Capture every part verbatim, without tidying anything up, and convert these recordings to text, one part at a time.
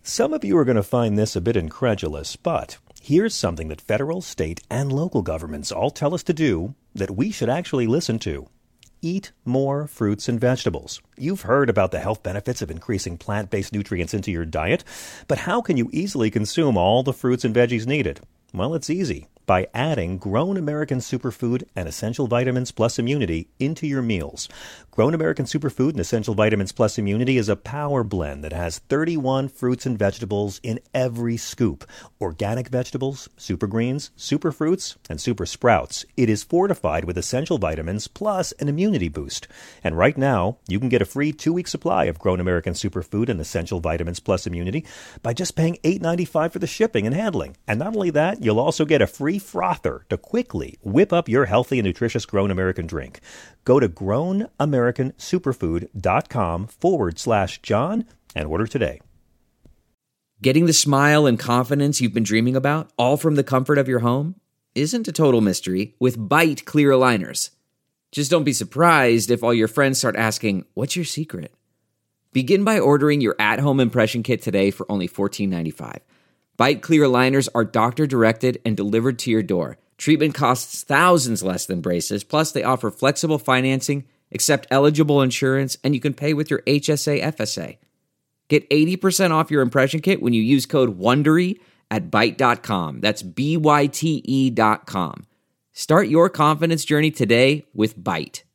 Some of you are going to find this a bit incredulous, but here's something that federal, state, and local governments all tell us to do that we should actually listen to. Eat more fruits and vegetables. You've heard about the health benefits of increasing plant-based nutrients into your diet, but how can you easily consume all the fruits and veggies needed? Well, it's easy. By adding Grown American Superfood and Essential Vitamins Plus Immunity into your meals. Grown American Superfood and Essential Vitamins Plus Immunity is a power blend that has thirty-one fruits and vegetables in every scoop. Organic vegetables, super greens, super fruits, and super sprouts. It is fortified with essential vitamins plus an immunity boost. And right now, you can get a free two-week supply of Grown American Superfood and Essential Vitamins Plus Immunity by just paying eight dollars and ninety-five cents for the shipping and handling. And not only that, you'll also get a free frother to quickly whip up your healthy and nutritious Grown American drink. Go to grownamericansuperfood.com forward slash John and order today. Getting the smile and confidence you've been dreaming about, all from the comfort of your home, isn't a total mystery with Byte clear aligners. Just don't be surprised if all your friends start asking, "What's your secret?" Begin by ordering your at-home impression kit today for only fourteen ninety-five. Byte clear aligners are doctor-directed and delivered to your door. Treatment costs thousands less than braces, plus they offer flexible financing, accept eligible insurance, and you can pay with your H S A F S A. Get eighty percent off your impression kit when you use code WONDERY at byte dot com. That's B Y T E dot com. Start your confidence journey today with Byte.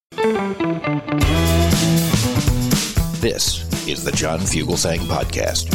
This is the John Fugelsang Podcast.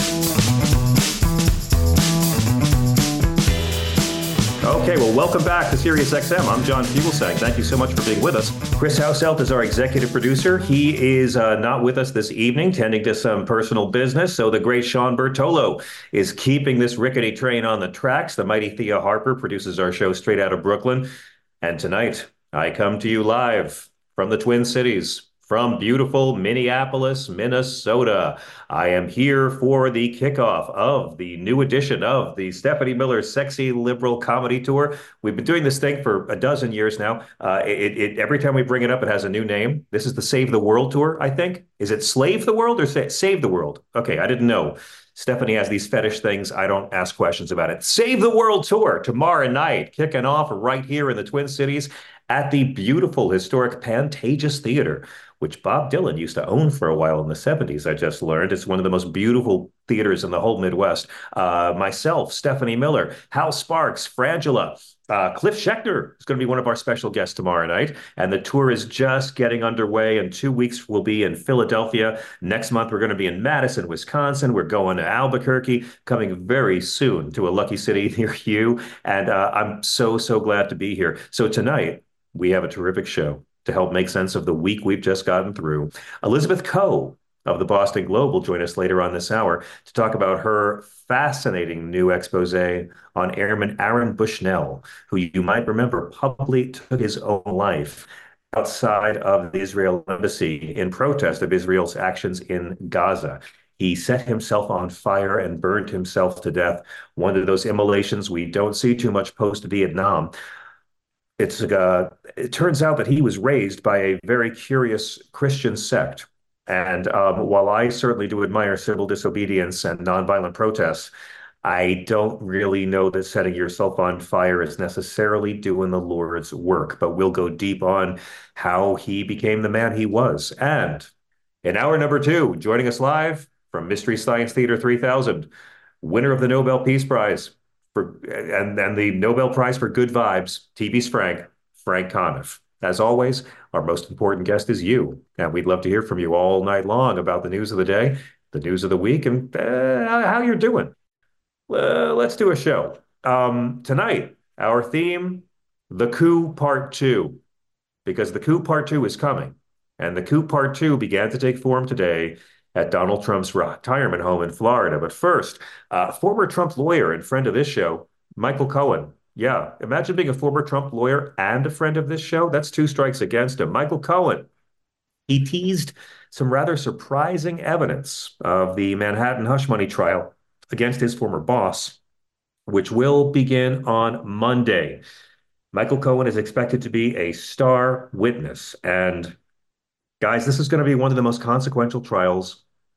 Okay, well, welcome back to Sirius X M. I'm John Fugelsang. Thank you so much for being with us. Chris Hauselt is our executive producer. He is uh, not with us this evening, tending to some personal business. So the great Sean Bertolo is keeping this rickety train on the tracks. The mighty Thea Harper produces our show straight out of Brooklyn. And tonight, I come to you live from the Twin Cities, from beautiful Minneapolis, Minnesota. I am here for the kickoff of the new edition of the Stephanie Miller Sexy Liberal Comedy Tour. We've been doing this thing for a dozen years now. Uh, it, it, every time we bring it up, it has a new name. This is the Save the World Tour, I think. Is it Slave the World or sa- Save the World? Okay, I didn't know. Stephanie has these fetish things. I don't ask questions about it. Save the World Tour tomorrow night, kicking off right here in the Twin Cities at the beautiful historic Pantages Theater, which Bob Dylan used to own for a while in the seventies, I just learned. It's one of the most beautiful theaters in the whole Midwest. Uh, myself, Stephanie Miller, Hal Sparks, Frangela, uh, Cliff Schecter is going to be one of our special guests tomorrow night. And the tour is just getting underway. In two weeks, we'll be in Philadelphia. Next month, we're going to be in Madison, Wisconsin. We're going to Albuquerque, coming very soon to a lucky city near you. And uh, I'm so, so glad to be here. So tonight, we have a terrific show to help make sense of the week we've just gotten through. Elizabeth Coe of the Boston Globe will join us later on this hour to talk about her fascinating new expose on Airman Aaron Bushnell, who you might remember publicly took his own life outside of the Israel embassy in protest of Israel's actions in Gaza. He set himself on fire and burned himself to death, one of those immolations we don't see too much post-Vietnam. It's uh, it turns out that he was raised by a very curious Christian sect. And um, while I certainly do admire civil disobedience and nonviolent protests, I don't really know that setting yourself on fire is necessarily doing the Lord's work. But we'll go deep on how he became the man he was. And in hour number two, joining us live from Mystery Science Theater three thousand, winner of the Nobel Peace Prize, For, and, and the Nobel Prize for Good Vibes, T V's Frank, Frank Conniff. As always, our most important guest is you, and we'd love to hear from you all night long about the news of the day, the news of the week, and uh, how you're doing. Uh, let's do a show. Um, tonight, our theme, The Coup Part Two, because The Coup Part Two is coming, and The Coup Part Two began to take form today at Donald Trump's retirement home in Florida. But first, uh, former Trump lawyer and friend of this show, Michael Cohen. Yeah, imagine being a former Trump lawyer and a friend of this show. That's two strikes against him. Michael Cohen. He teased some rather surprising evidence of the Manhattan hush money trial against his former boss, which will begin on Monday. Michael Cohen is expected to be a star witness. And guys, this is going to be one of the most consequential trials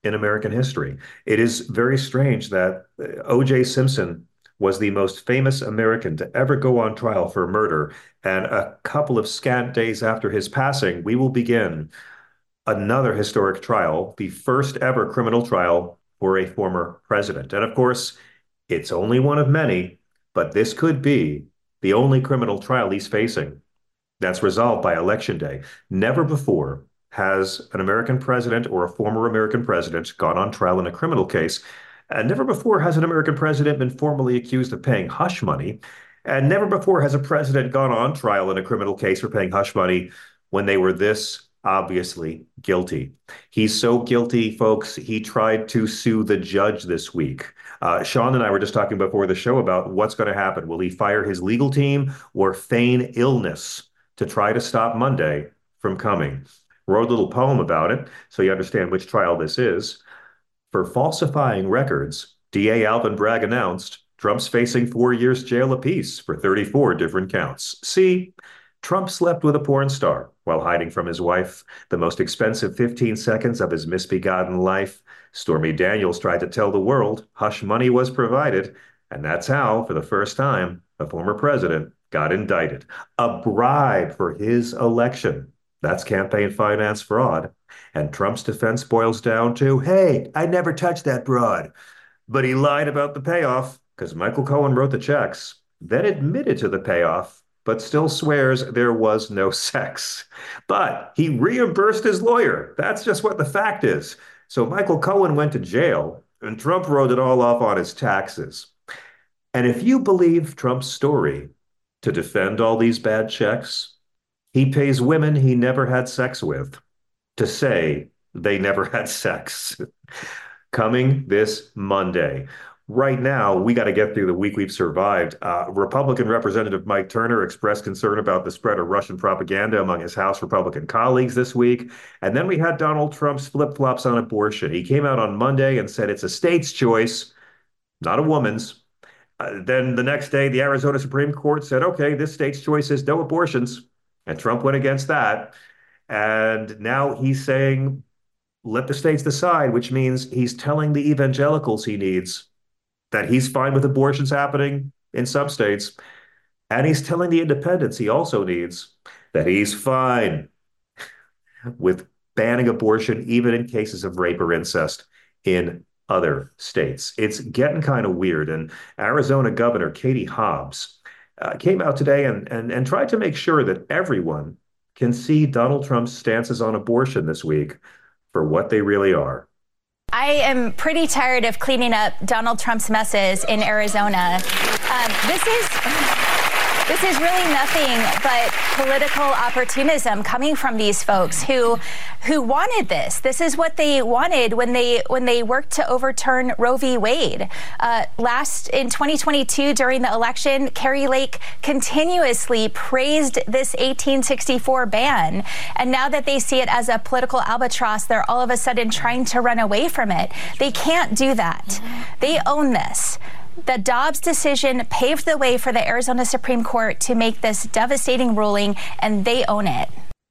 in American history. It is very strange that O J. Simpson was the most famous American to ever go on trial for murder. And a couple of scant days after his passing, we will begin another historic trial, the first ever criminal trial for a former president. And of course, it's only one of many, but this could be the only criminal trial he's facing that's resolved by Election Day. Never before has an American president or a former American president gone on trial in a criminal case. And never before has an American president been formally accused of paying hush money. And never before has a president gone on trial in a criminal case for paying hush money when they were this obviously guilty. He's so guilty, folks, he tried to sue the judge this week. Uh, Sean and I were just talking before the show about what's going to happen. Will he fire his legal team or feign illness to try to stop Monday from coming? Wrote a little poem about it so you understand which trial this is. For falsifying records, D A Alvin Bragg announced Trump's facing four years jail apiece for thirty-four different counts. See, Trump slept with a porn star while hiding from his wife. The most expensive fifteen seconds of his misbegotten life. Stormy Daniels tried to tell the world hush money was provided. And that's how, for the first time, a former president got indicted. A bribe for his election. That's campaign finance fraud. And Trump's defense boils down to, hey, I never touched that broad. But he lied about the payoff because Michael Cohen wrote the checks, then admitted to the payoff, but still swears there was no sex. But he reimbursed his lawyer. That's just what the fact is. So Michael Cohen went to jail, and Trump wrote it all off on his taxes. And if you believe Trump's story to defend all these bad checks, he pays women he never had sex with to say they never had sex. Coming this Monday. Right now, we got to get through the week we've survived. Uh, Republican Representative Mike Turner expressed concern about the spread of Russian propaganda among his House Republican colleagues this week. And then we had Donald Trump's flip-flops on abortion. He came out on Monday and said it's a state's choice, not a woman's. Uh, then the next day, the Arizona Supreme Court said, okay, this state's choice is no abortions. And Trump went against that. And now he's saying, let the states decide, which means he's telling the evangelicals he needs that he's fine with abortions happening in some states. And he's telling the independents he also needs that he's fine with banning abortion, even in cases of rape or incest in other states. It's getting kind of weird. And Arizona Governor Katie Hobbs uh, came out today and, and, and tried to make sure that everyone can see Donald Trump's stances on abortion this week for what they really are. I am pretty tired of cleaning up Donald Trump's messes in Arizona. Um, this is this is really nothing but political opportunism coming from these folks who who wanted this. This is what they wanted when they when they worked to overturn Roe v. Wade. Uh, last in twenty twenty-two, during the election, Kari Lake continuously praised this eighteen sixty-four ban. And now that they see it as a political albatross, they're all of a sudden trying to run away from it. They can't do that. They own this. The Dobbs decision paved the way for the Arizona Supreme Court to make this devastating ruling, and they own it.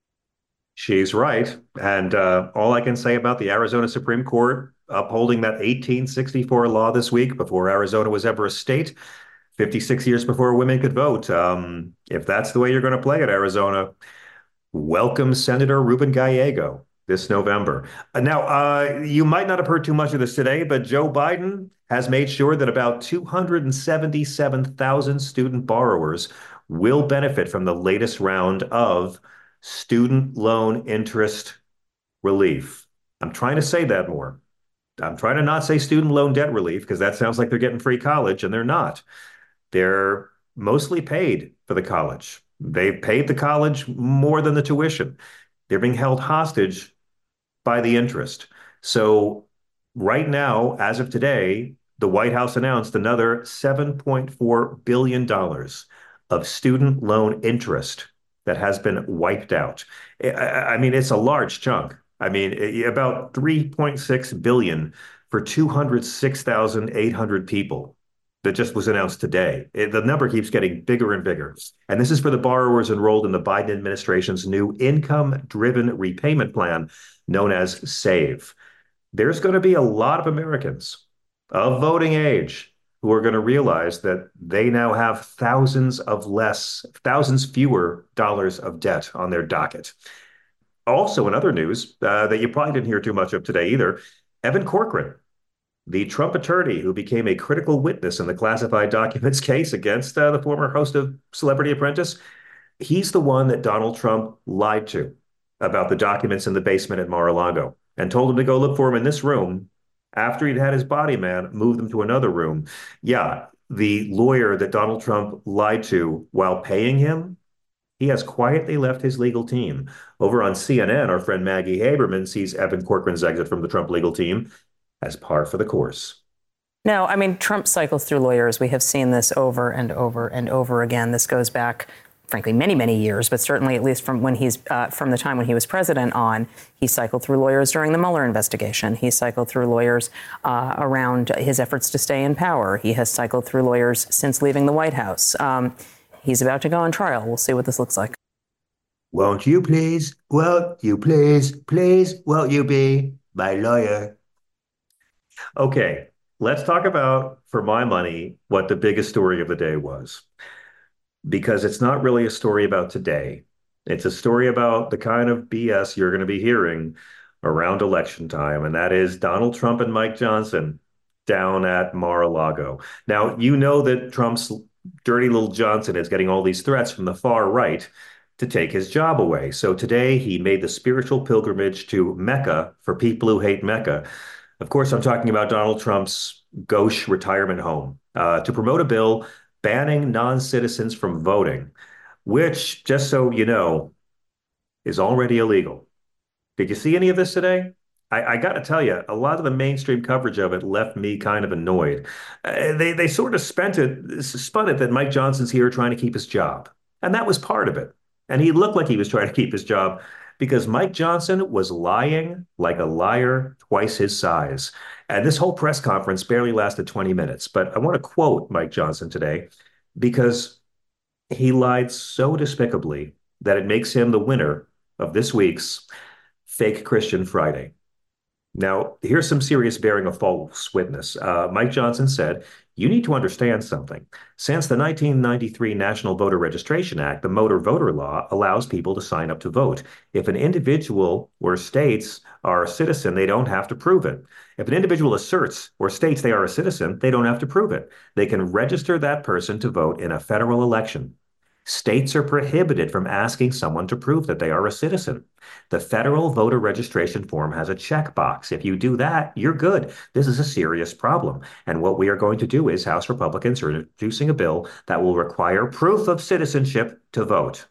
She's right. And uh, all I can say about the Arizona Supreme Court upholding that eighteen sixty-four law this week, before Arizona was ever a state, fifty-six years before women could vote. Um, if that's the way you're going to play it, Arizona, welcome Senator Ruben Gallego this November. Uh, now, uh, you might not have heard too much of this today, but Joe Biden has made sure that about two hundred seventy-seven thousand student borrowers will benefit from the latest round of student loan interest relief. I'm trying to say that more. I'm trying to not say student loan debt relief, because that sounds like they're getting free college, and they're not. They're mostly paid for the college. They've paid the college more than the tuition. They're being held hostage by the interest. So right now, as of today, the White House announced another seven point four billion dollars of student loan interest that has been wiped out. I mean, it's a large chunk. I mean, about three point six billion dollars for two hundred six thousand eight hundred people. That just was announced today. It, the number keeps getting bigger and bigger. And this is for the borrowers enrolled in the Biden administration's new income-driven repayment plan known as SAVE. there's going to be a lot of Americans of voting age who are going to realize that they now have thousands of less, thousands fewer dollars of debt on their docket. Also, in other news uh, that you probably didn't hear too much of today either, Evan Corcoran, the Trump attorney who became a critical witness in the classified documents case against uh, the former host of Celebrity Apprentice, he's the one that Donald Trump lied to about the documents in the basement at Mar-a-Lago and told him to go look for him in this room after he'd had his body man move them to another room. Yeah, the lawyer that Donald Trump lied to while paying him, he has quietly left his legal team. Over on C N N, our friend Maggie Haberman sees Evan Corcoran's exit from the Trump legal team as par for the course. No, I mean, Trump cycles through lawyers. We have seen this over and over and over again. This goes back, frankly, many, many years, but certainly at least from when he's uh, from the time when he was president on, he cycled through lawyers during the Mueller investigation. He cycled through lawyers uh, around his efforts to stay in power. He has cycled through lawyers since leaving the White House. Um, he's about to go on trial. We'll see what this looks like. Won't you please, won't you please, please, won't you be my lawyer? Okay, let's talk about, for my money, what the biggest story of the day was. Because it's not really a story about today. It's a story about the kind of B S you're going to be hearing around election time, and that is Donald Trump and Mike Johnson down at Mar-a-Lago. Now, you know that Trump's dirty little Johnson is getting all these threats from the far right to take his job away. So today he made the spiritual pilgrimage to Mecca for people who hate Mecca. Of course, I'm talking about Donald Trump's gauche retirement home uh, to promote a bill banning non-citizens from voting, which, just so you know, is already illegal. Did you see any of this today? I, I got to tell you, a lot of the mainstream coverage of it left me kind of annoyed. Uh, they they sort of spent it, spun it that Mike Johnson's here trying to keep his job, and that was part of it. And he looked like he was trying to keep his job because Mike Johnson was lying like a liar twice his size. And this whole press conference barely lasted twenty minutes. But I want to quote Mike Johnson today because he lied so despicably that it makes him the winner of this week's Fake Christian Friday. Now, here's some serious bearing of false witness. Uh, Mike Johnson said, "You need to understand something. Since the nineteen ninety-three National Voter Registration Act, the motor voter law allows people to sign up to vote. If an individual or states are a citizen, they don't have to prove it. If an individual asserts or states they are a citizen, they don't have to prove it. They can register that person to vote in a federal election. States are prohibited from asking someone to prove that they are a citizen. The federal voter registration form has a checkbox. If you do that, you're good. This is a serious problem. And what we are going to do is House Republicans are introducing a bill that will require proof of citizenship to vote."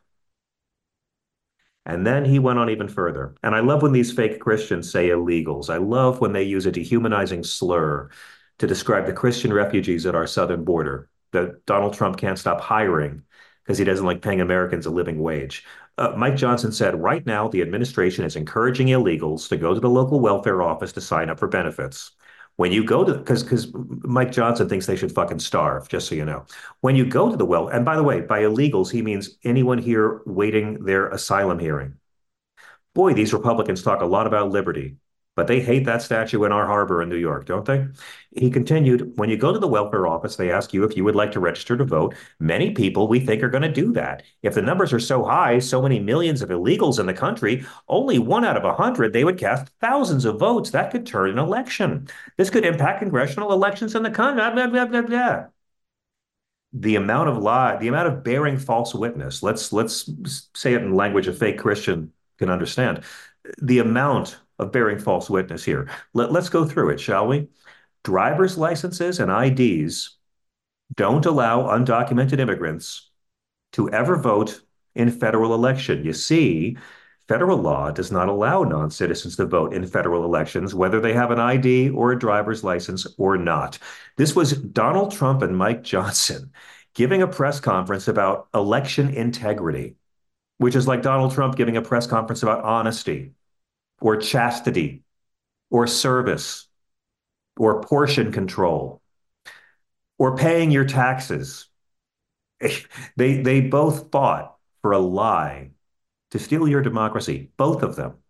And then he went on even further. And I love when these fake Christians say illegals. I love when they use a dehumanizing slur to describe the Christian refugees at our southern border that Donald Trump can't stop hiring because he doesn't like paying Americans a living wage. Uh, Mike Johnson said, right now, the administration is encouraging illegals to go to the local welfare office to sign up for benefits. When you go to, because because Mike Johnson thinks they should fucking starve, just so you know. When you go to the well, and by the way, by illegals, he means anyone here waiting their asylum hearing. Boy, these Republicans talk a lot about liberty, but they hate that statue in our harbor in New York, don't they? He continued, when you go to the welfare office, they ask you if you would like to register to vote. Many people we think are going to do that. If the numbers are so high, so many millions of illegals in the country, only one out of a hundred, they would cast thousands of votes. That could turn an election. This could impact congressional elections in the country. Blah, blah, blah, blah. The amount of lie, the amount of bearing false witness, let's, let's say it in language a fake Christian can understand. The amount of bearing false witness here. Let, let's go through it, shall we? Driver's licenses and I Ds don't allow undocumented immigrants to ever vote in federal election. You see, federal law does not allow non-citizens to vote in federal elections, whether they have an I D or a driver's license or not. This was Donald Trump and Mike Johnson giving a press conference about election integrity, which is like Donald Trump giving a press conference about honesty, or chastity, or service, or portion control, or paying your taxes. They, they both fought for a lie to steal your democracy, both of them.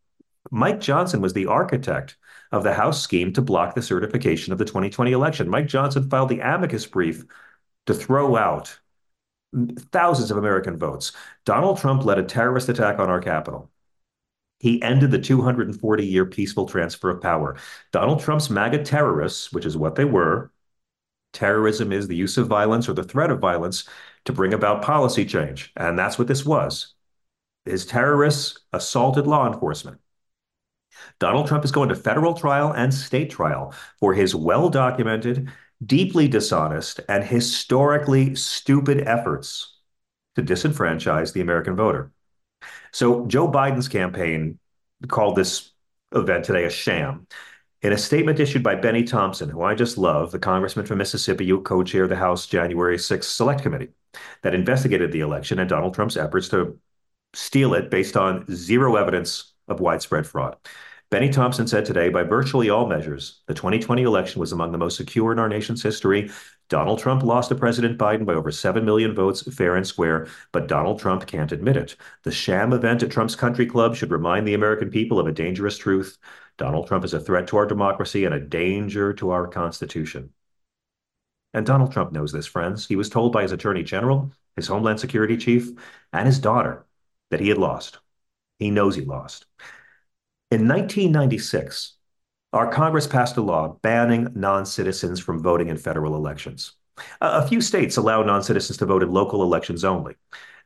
Mike Johnson was the architect of the House scheme to block the certification of the twenty twenty election. Mike Johnson filed the amicus brief to throw out thousands of American votes. Donald Trump led a terrorist attack on our Capitol. He ended the two hundred forty year peaceful transfer of power. Donald Trump's MAGA terrorists, which is what they were, terrorism is the use of violence or the threat of violence to bring about policy change. And that's what this was. His terrorists assaulted law enforcement. Donald Trump is going to federal trial and state trial for his well-documented, deeply dishonest, and historically stupid efforts to disenfranchise the American voter. So Joe Biden's campaign called this event today a sham. In a statement issued by Benny Thompson, who I just love, the congressman from Mississippi who co-chaired the House January sixth Select Committee that investigated the election and Donald Trump's efforts to steal it based on zero evidence of widespread fraud. Benny Thompson said today, by virtually all measures, the twenty twenty election was among the most secure in our nation's history. Donald Trump lost to President Biden by over seven million votes, fair and square, but Donald Trump can't admit it. The sham event at Trump's Country Club should remind the American people of a dangerous truth. Donald Trump is a threat to our democracy and a danger to our Constitution. And Donald Trump knows this, friends. He was told by his attorney general, his Homeland Security chief, and his daughter that he had lost. He knows he lost. In nineteen ninety-six, our Congress passed a law banning non-citizens from voting in federal elections. A few states allow non-citizens to vote in local elections only.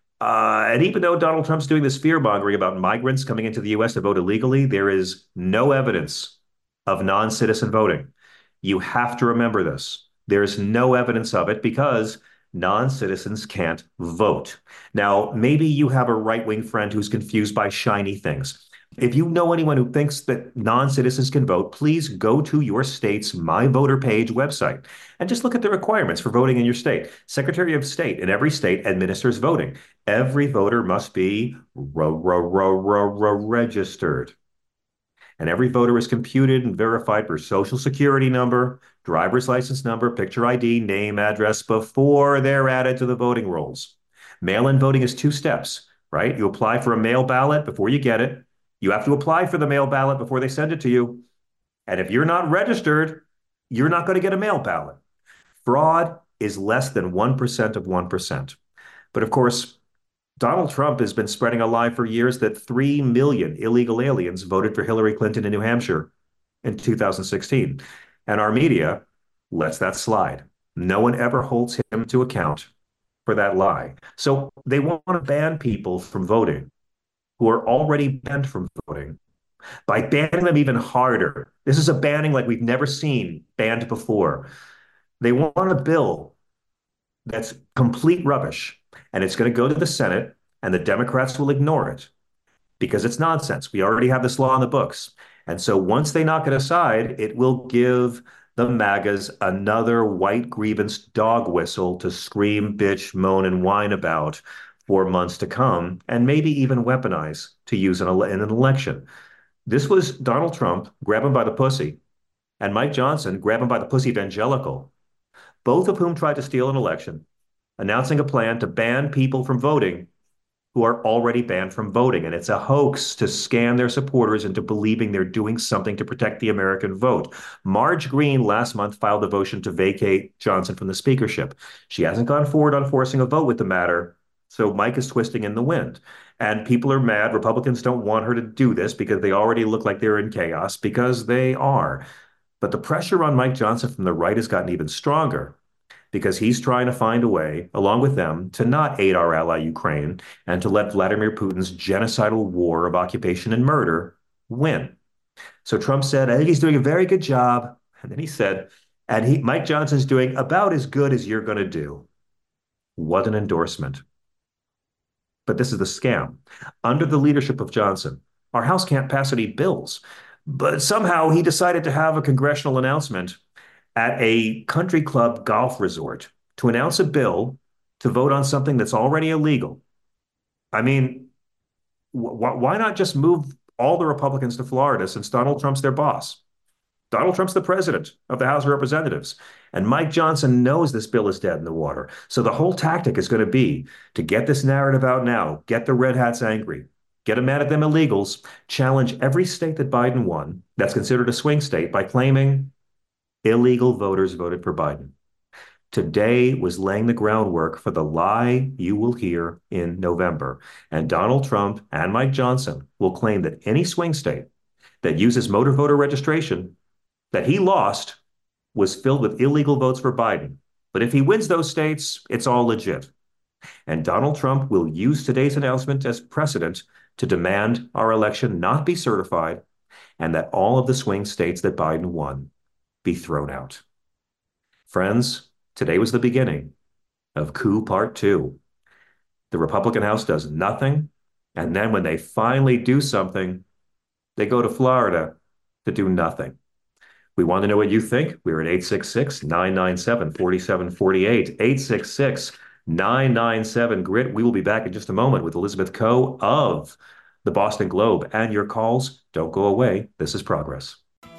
Uh, and even though Donald Trump's doing this fear-mongering about migrants coming into the U S to vote illegally, there is no evidence of non-citizen voting. You have to remember this. There is no evidence of it because non-citizens can't vote. Now, maybe you have a right-wing friend who's confused by shiny things. If you know anyone who thinks that non-citizens can vote, please go to your state's My Voter Page website and just look at the requirements for voting in your state. Secretary of State in every state administers voting. Every voter must be ro ro ro ro ro registered. And every voter is computed and verified for social security number, driver's license number, picture I D, name, address before they're added to the voting rolls. Mail-in voting is two steps, right? You apply for a mail ballot before you get it. You have to apply for the mail ballot before they send it to you. And if you're not registered, you're not going to get a mail ballot. Fraud is less than one percent of one percent. But of course, Donald Trump has been spreading a lie for years that three million illegal aliens voted for Hillary Clinton in New Hampshire in two thousand sixteen. And our media lets that slide. No one ever holds him to account for that lie. So they want to ban people from voting who are already banned from voting by banning them even harder. This is a banning like we've never seen banned before. They want a bill that's complete rubbish, and it's going to go to the Senate, and the Democrats will ignore it because it's nonsense. We already have this law on the books. And so once they knock it aside, it will give the MAGAs another white grievance dog whistle to scream, bitch, moan, and whine about for months to come, and maybe even weaponize to use in, a, in an election. This was Donald Trump, grab him by the pussy, and Mike Johnson, grab him by the pussy evangelical, both of whom tried to steal an election, announcing a plan to ban people from voting who are already banned from voting. And it's a hoax to scam their supporters into believing they're doing something to protect the American vote. Marge Green last month filed a motion to vacate Johnson from the speakership. She hasn't gone forward on forcing a vote with the matter. So Mike is twisting in the wind. And people are mad. Republicans don't want her to do this because they already look like they're in chaos, because they are. But the pressure on Mike Johnson from the right has gotten even stronger because he's trying to find a way, along with them, to not aid our ally Ukraine and to let Vladimir Putin's genocidal war of occupation and murder win. So Trump said, I think he's doing a very good job. And then he said, and he, Mike Johnson's doing about as good as you're going to do. What an endorsement. But this is the scam. Under the leadership of Johnson, our House can't pass any bills. But somehow he decided to have a congressional announcement at a country club golf resort to announce a bill to vote on something that's already illegal. I mean, wh why not just move all the Republicans to Florida since Donald Trump's their boss? Donald Trump's the president of the House of Representatives, and Mike Johnson knows this bill is dead in the water. So the whole tactic is going to be to get this narrative out now, get the red hats angry, get mad at them illegals, challenge every state that Biden won that's considered a swing state by claiming illegal voters voted for Biden. Today was laying the groundwork for the lie you will hear in November. And Donald Trump and Mike Johnson will claim that any swing state that uses motor voter registration that he lost was filled with illegal votes for Biden. But if he wins those states, it's all legit. And Donald Trump will use today's announcement as precedent to demand our election not be certified and that all of the swing states that Biden won be thrown out. Friends, today was the beginning of coup part two. The Republican House does nothing, and then when they finally do something, they go to Florida to do nothing. We want to know what you think. We're at eight six six, nine nine seven, four seven four eight, eight six six, nine nine seven, GRIT. We will be back in just a moment with Elizabeth Coe of the Boston Globe. And your calls don't go away. This is Progress.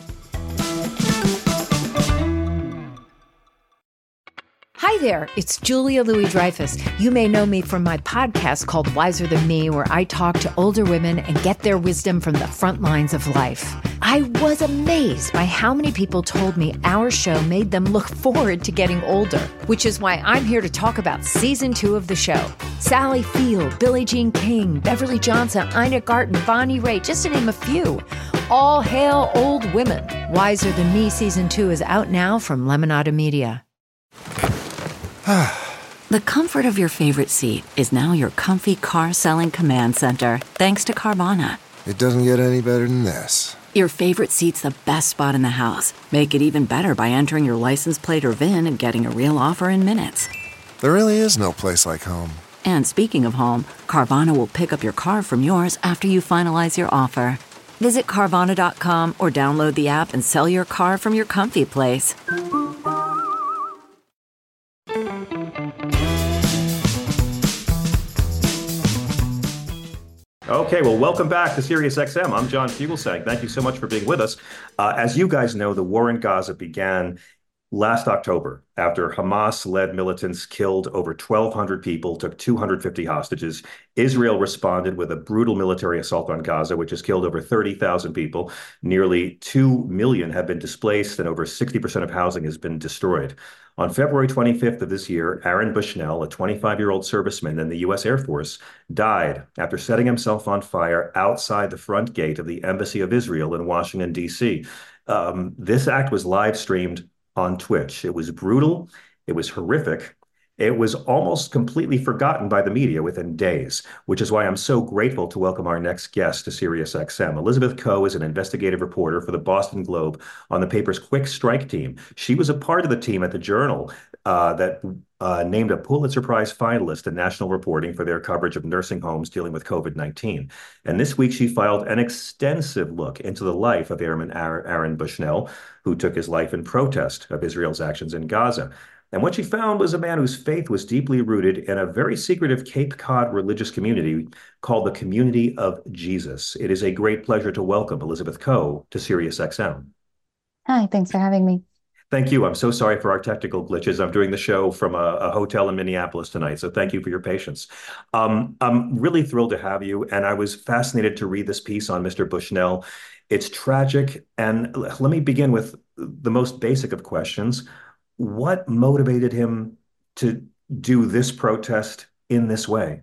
Hi there, it's Julia Louis-Dreyfus. You may know me from my podcast called Wiser Than Me, where I talk to older women and get their wisdom from the front lines of life. I was amazed by how many people told me our show made them look forward to getting older, which is why I'm here to talk about season two of the show. Sally Field, Billie Jean King, Beverly Johnson, Ina Garten, Bonnie Raitt, just to name a few. All hail old women. Wiser Than Me season two is out now from Lemonada Media. The comfort of your favorite seat is now your comfy car selling command center, thanks to Carvana. It doesn't get any better than this. Your favorite seat's the best spot in the house. Make it even better by entering your license plate or V I N and getting a real offer in minutes. There really is no place like home. And speaking of home, Carvana will pick up your car from yours after you finalize your offer. Visit Carvana dot com or download the app and sell your car from your comfy place. Okay, well, welcome back to SiriusXM. I'm John Fugelsang. Thank you so much for being with us. Uh, as you guys know, the war in Gaza began last October after Hamas-led militants killed over twelve hundred people, took two hundred fifty hostages. Israel responded with a brutal military assault on Gaza, which has killed over thirty thousand people. Nearly two million have been displaced, and over sixty percent of housing has been destroyed. On February twenty-fifth of this year, Aaron Bushnell, a twenty-five-year-old serviceman in the U S Air Force, died after setting himself on fire outside the front gate of the Embassy of Israel in Washington, D C. Um, this act was live streamed on Twitch. It was brutal. It was horrific. It was almost completely forgotten by the media within days, which is why I'm so grateful to welcome our next guest to SiriusXM. Elizabeth Coe is an investigative reporter for the Boston Globe on the paper's Quick Strike team. She was a part of the team at the Journal uh, that uh, named a Pulitzer Prize finalist in national reporting for their coverage of nursing homes dealing with COVID nineteen. And this week, she filed an extensive look into the life of Airman Aaron Bushnell, who took his life in protest of Israel's actions in Gaza. And what she found was a man whose faith was deeply rooted in a very secretive Cape Cod religious community called the Community of Jesus. It is a great pleasure to welcome Elizabeth Coe to SiriusXM. Hi, thanks for having me. Thank you. I'm so sorry for our technical glitches. I'm doing the show from a, a hotel in Minneapolis tonight, so thank you for your patience. Um, I'm really thrilled to have you, and I was fascinated to read this piece on Mister Bushnell. It's tragic, and let me begin with the most basic of questions. What motivated him to do this protest in this way?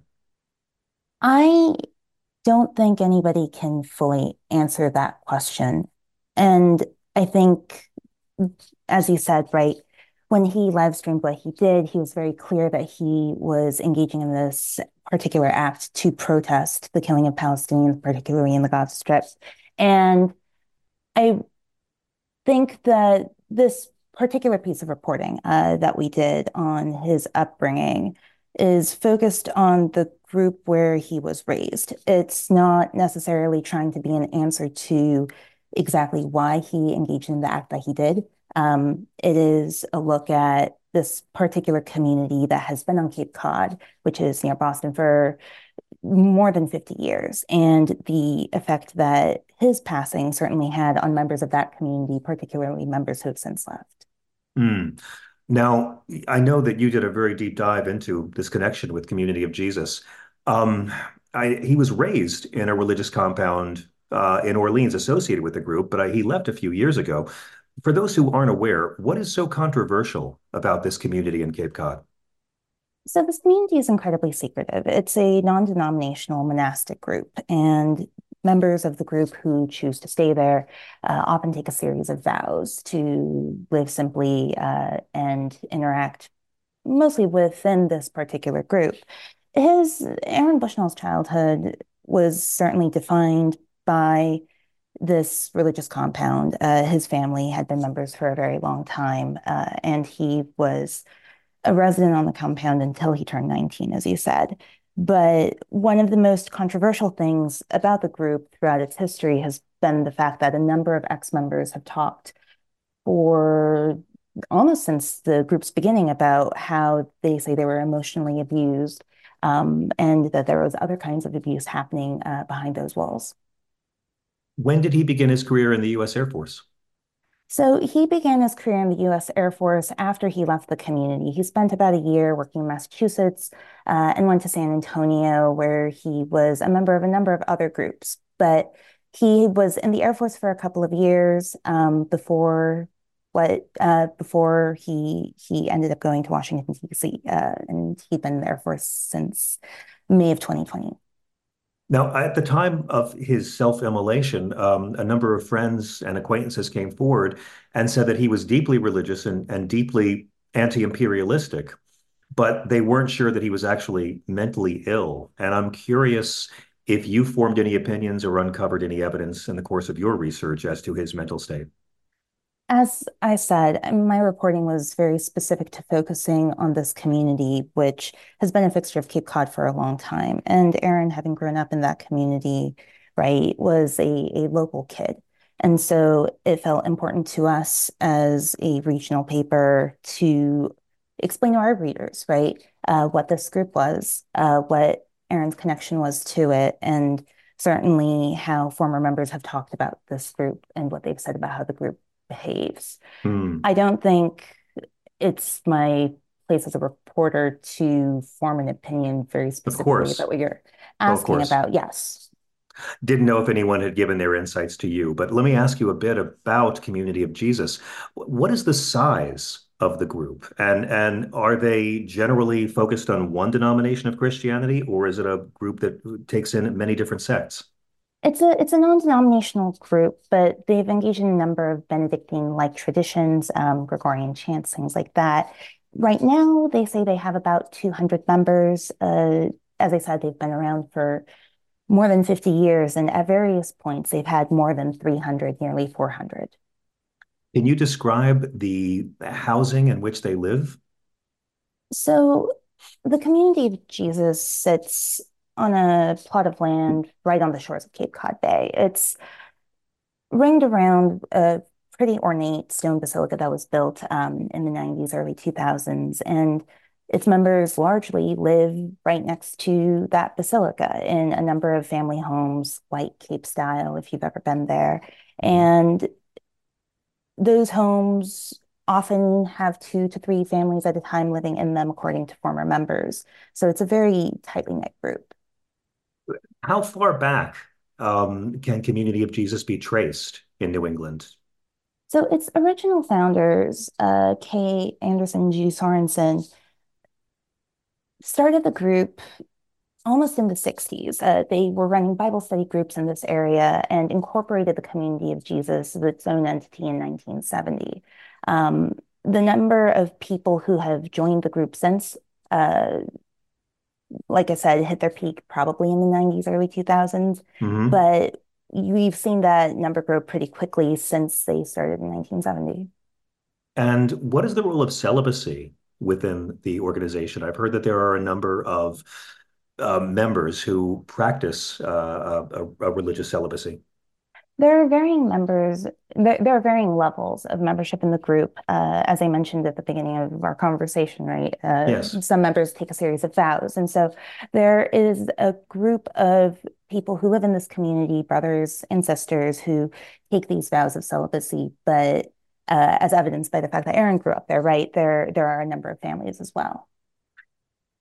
I don't think anybody can fully answer that question. And I think, as you said, right, when he live streamed what he did, he was very clear that he was engaging in this particular act to protest the killing of Palestinians, particularly in the Gaza Strip. And I think that this particular piece of reporting uh, that we did on his upbringing is focused on the group where he was raised. It's not necessarily trying to be an answer to exactly why he engaged in the act that he did. Um, it is a look at this particular community that has been on Cape Cod, which is near Boston, for more than fifty years, and the effect that his passing certainly had on members of that community, particularly members who have since left. Mm. Now, I know that you did a very deep dive into this connection with Community of Jesus. Um, I, he was raised in a religious compound uh, in Orleans associated with the group, but I, he left a few years ago. For those who aren't aware, what is so controversial about this community in Cape Cod? So this community is incredibly secretive. It's a non-denominational monastic group, and members of the group who choose to stay there uh, often take a series of vows to live simply uh, and interact mostly within this particular group. His Aaron Bushnell's childhood was certainly defined by this religious compound. Uh, his family had been members for a very long time, uh, and he was a resident on the compound until he turned nineteen, as you said. But one of the most controversial things about the group throughout its history has been the fact that a number of ex-members have talked for almost since the group's beginning about how they say they were emotionally abused, um, and that there was other kinds of abuse happening uh, behind those walls. When did he begin his career in the U S Air Force? So he began his career in the U S Air Force after he left the community. He spent about a year working in Massachusetts uh, and went to San Antonio, where he was a member of a number of other groups. But he was in the Air Force for a couple of years um, before what uh, before he he ended up going to Washington, D C, uh, and he'd been in the Air Force since May of twenty twenty. Now, at the time of his self-immolation, um, a number of friends and acquaintances came forward and said that he was deeply religious and, and deeply anti-imperialistic, but they weren't sure that he was actually mentally ill. And I'm curious if you formed any opinions or uncovered any evidence in the course of your research as to his mental state. As I said, my reporting was very specific to focusing on this community, which has been a fixture of Cape Cod for a long time. And Aaron, having grown up in that community, right, was a, a local kid. And so it felt important to us as a regional paper to explain to our readers, right, uh, what this group was, uh, what Aaron's connection was to it, and certainly how former members have talked about this group and what they've said about how the group behaves. Hmm. I don't think it's my place as a reporter to form an opinion very specifically about what you're asking about. Yes. Didn't know if anyone had given their insights to you, but let me ask you a bit about Community of Jesus. What is the size of the group? And, and are they generally focused on one denomination of Christianity, or is it a group that takes in many different sects? It's a it's a non-denominational group, but they've engaged in a number of Benedictine-like traditions, um, Gregorian chants, things like that. Right now, they say they have about two hundred members. Uh, as I said, they've been around for more than fifty years, and at various points, they've had more than three hundred, nearly four hundred. Can you describe the housing in which they live? So the Community of Jesus sits on a plot of land right on the shores of Cape Cod Bay. It's ringed around a pretty ornate stone basilica that was built um, in the nineties, early two thousands, and its members largely live right next to that basilica in a number of family homes, white Cape style, if you've ever been there. And those homes often have two to three families at a time living in them, according to former members. So it's a very tightly knit group. How far back um, can Community of Jesus be traced in New England? So its original founders, uh, Kay Anderson and Judy Sorensen, started the group almost in the sixties. Uh, they were running Bible study groups in this area and incorporated the Community of Jesus as its own entity in nineteen seventy. Um, the number of people who have joined the group since, uh, like I said, hit their peak probably in the nineties, early two thousands. Mm-hmm. But we've seen that number grow pretty quickly since they started in nineteen seventy. And what is the role of celibacy within the organization? I've heard that there are a number of uh, members who practice uh, a, a religious celibacy. There are varying members, there, there are varying levels of membership in the group. Uh, as I mentioned at the beginning of our conversation, right? Uh, yes. Some members take a series of vows. And so there is a group of people who live in this community, brothers and sisters, who take these vows of celibacy. But uh, as evidenced by the fact that Aaron grew up there, right? There, there are a number of families as well.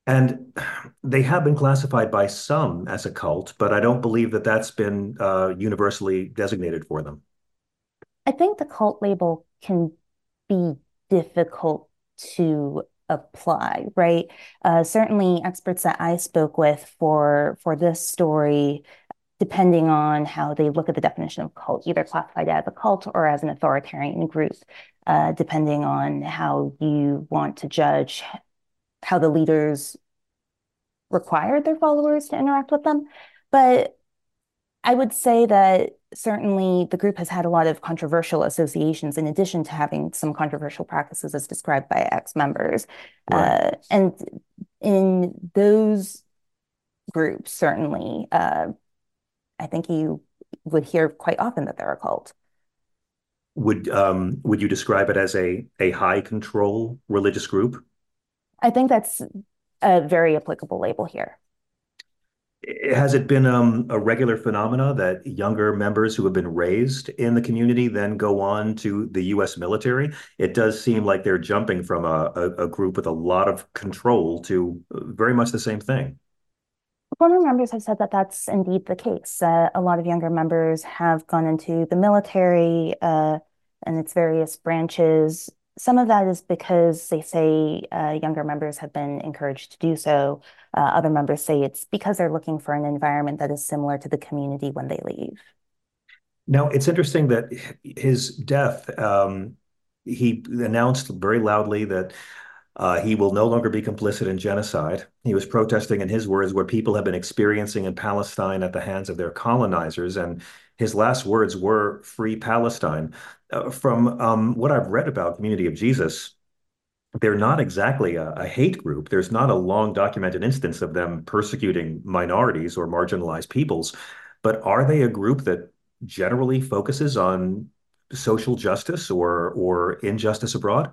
And they have been classified by some as a cult, but I don't believe that that's been uh, universally designated for them. I think the cult label can be difficult to apply, right? Uh, certainly, experts that I spoke with for for this story, depending on how they look at the definition of cult, either classified as a cult or as an authoritarian group, uh, depending on how you want to judge how the leaders required their followers to interact with them. But I would say that certainly the group has had a lot of controversial associations in addition to having some controversial practices as described by ex-members. Right. Uh, and in those groups, certainly, uh, I think you would hear quite often that they're a cult. Would um, would you describe it as a a high control religious group? I think that's a very applicable label here. Has it been um, a regular phenomena that younger members who have been raised in the community then go on to the U S military? It does seem like they're jumping from a, a, a group with a lot of control to very much the same thing. Former members have said that that's indeed the case. Uh, a lot of younger members have gone into the military uh, and its various branches. Some of that is because they say uh, younger members have been encouraged to do so. Uh, other members say it's because they're looking for an environment that is similar to the community when they leave. Now, it's interesting that his death, um, he announced very loudly that uh, he will no longer be complicit in genocide. He was protesting, in his words, what people have been experiencing in Palestine at the hands of their colonizers. And his last words were free Palestine. Uh, from um, what I've read about Community of Jesus, they're not exactly a, a hate group. There's not a long documented instance of them persecuting minorities or marginalized peoples. But are they a group that generally focuses on social justice or or injustice abroad?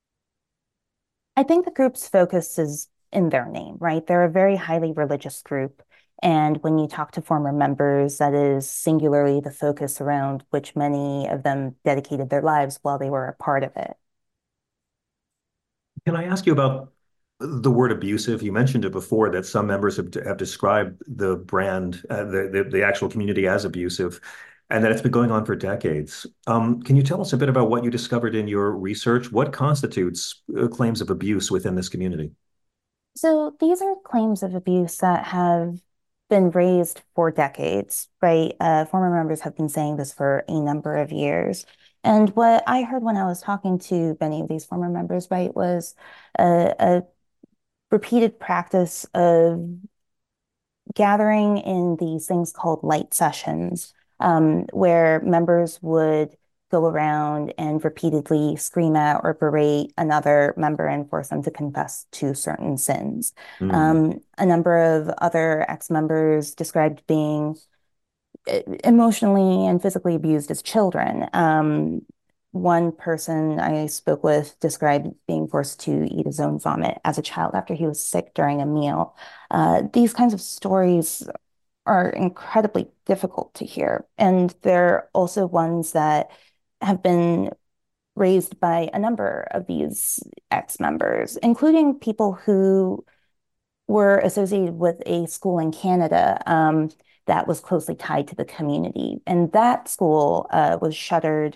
I think the group's focus is in their name, right? They're a very highly religious group. And when you talk to former members, that is singularly the focus around which many of them dedicated their lives while they were a part of it. Can I ask you about the word abusive? You mentioned it before that some members have, have described the brand, uh, the, the the actual community as abusive, and that it's been going on for decades. Um, can you tell us a bit about what you discovered in your research? What constitutes uh, claims of abuse within this community? So these are claims of abuse that have been raised for decades, right? Uh, former members have been saying this for a number of years. And what I heard when I was talking to many of these former members, right, was a, a repeated practice of gathering in these things called light sessions, um, where members would go around and repeatedly scream at or berate another member and force them to confess to certain sins. Mm. Um, a number of other ex-members described being emotionally and physically abused as children. Um, one person I spoke with described being forced to eat his own vomit as a child after he was sick during a meal. Uh, these kinds of stories are incredibly difficult to hear. And they're also ones that have been raised by a number of these ex-members, including people who were associated with a school in Canada um, that was closely tied to the community. And that school uh, was shuttered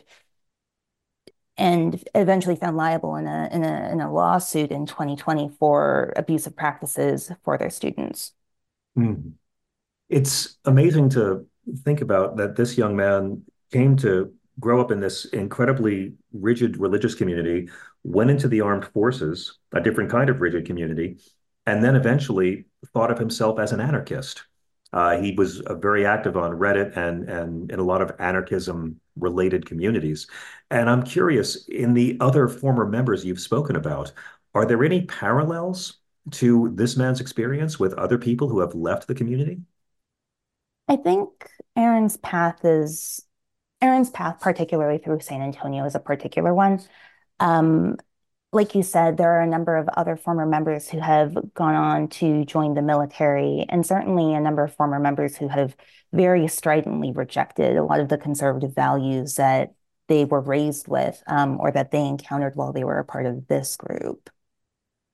and eventually found liable in a, in a, in a lawsuit in twenty twenty for abusive practices for their students. Mm. It's amazing to think about that this young man came to grow up in this incredibly rigid religious community, went into the armed forces, a different kind of rigid community, and then eventually thought of himself as an anarchist. Uh, he was uh, very active on Reddit and, and in a lot of anarchism-related communities. And I'm curious, in the other former members you've spoken about, are there any parallels to this man's experience with other people who have left the community? I think Aaron's path is Aaron's path, particularly through San Antonio, is a particular one. Um, like you said, there are a number of other former members who have gone on to join the military, and certainly a number of former members who have very stridently rejected a lot of the conservative values that they were raised with um, or that they encountered while they were a part of this group.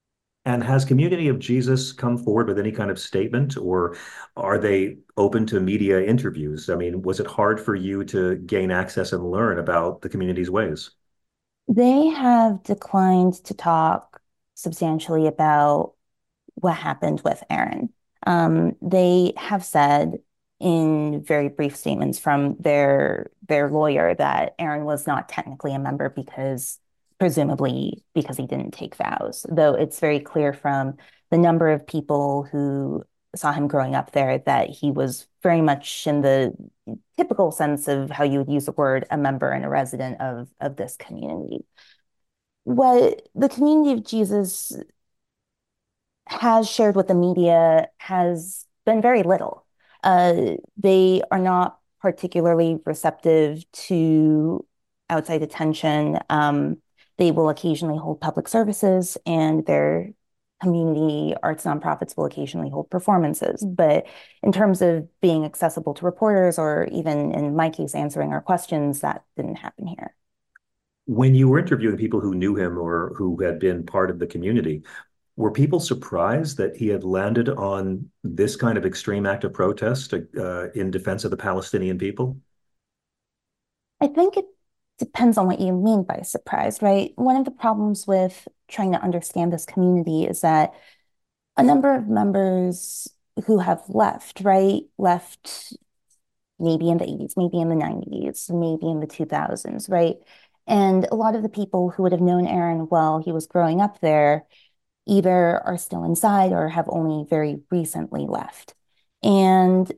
And has Community of Jesus come forward with any kind of statement, or are they open to media interviews? I mean, was it hard for you to gain access and learn about the community's ways? They have declined to talk substantially about what happened with Aaron. Um, they have said in very brief statements from their their lawyer that Aaron was not technically a member because presumably because he didn't take vows, though it's very clear from the number of people who saw him growing up there that he was very much in the typical sense of how you would use the word a member and a resident of of this community. What the Community of Jesus has shared with the media has been very little. Uh, they are not particularly receptive to outside attention. Um, they will occasionally hold public services, and their community arts nonprofits will occasionally hold performances. But in terms of being accessible to reporters, or even in my case, answering our questions, that didn't happen here. When you were interviewing people who knew him or who had been part of the community, were people surprised that he had landed on this kind of extreme act of protest uh, in defense of the Palestinian people? I think it depends on what you mean by surprise, right? One of the problems with trying to understand this community is that a number of members who have left, right, left maybe in the eighties, maybe in the nineties, maybe in the two thousands, right? And a lot of the people who would have known Aaron while he was growing up there either are still inside or have only very recently left. And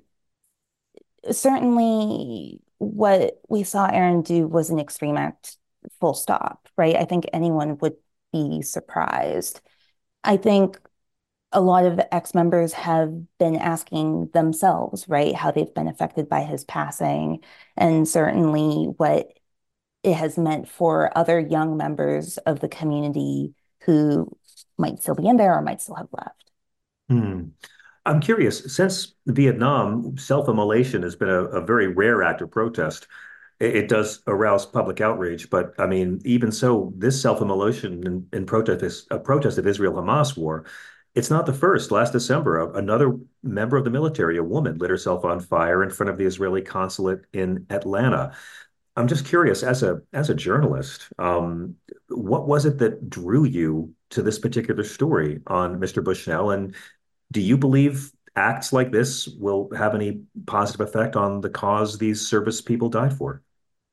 certainly what we saw Aaron do was an extreme act, full stop, right? I think anyone would be surprised. I think a lot of ex-members have been asking themselves, right, how they've been affected by his passing, and certainly what it has meant for other young members of the community who might still be in there or might still have left. Hmm. I'm curious, since Vietnam, self-immolation has been a, a very rare act of protest. It, it does arouse public outrage, but I mean, even so, this self-immolation in, in protest, is a protest of Israel-Hamas war, it's not the first. Last December, a, another member of the military, a woman, lit herself on fire in front of the Israeli consulate in Atlanta. I'm just curious, as a as a journalist, um, what was it that drew you to this particular story on Mister Bushnell? And do you believe acts like this will have any positive effect on the cause these service people died for?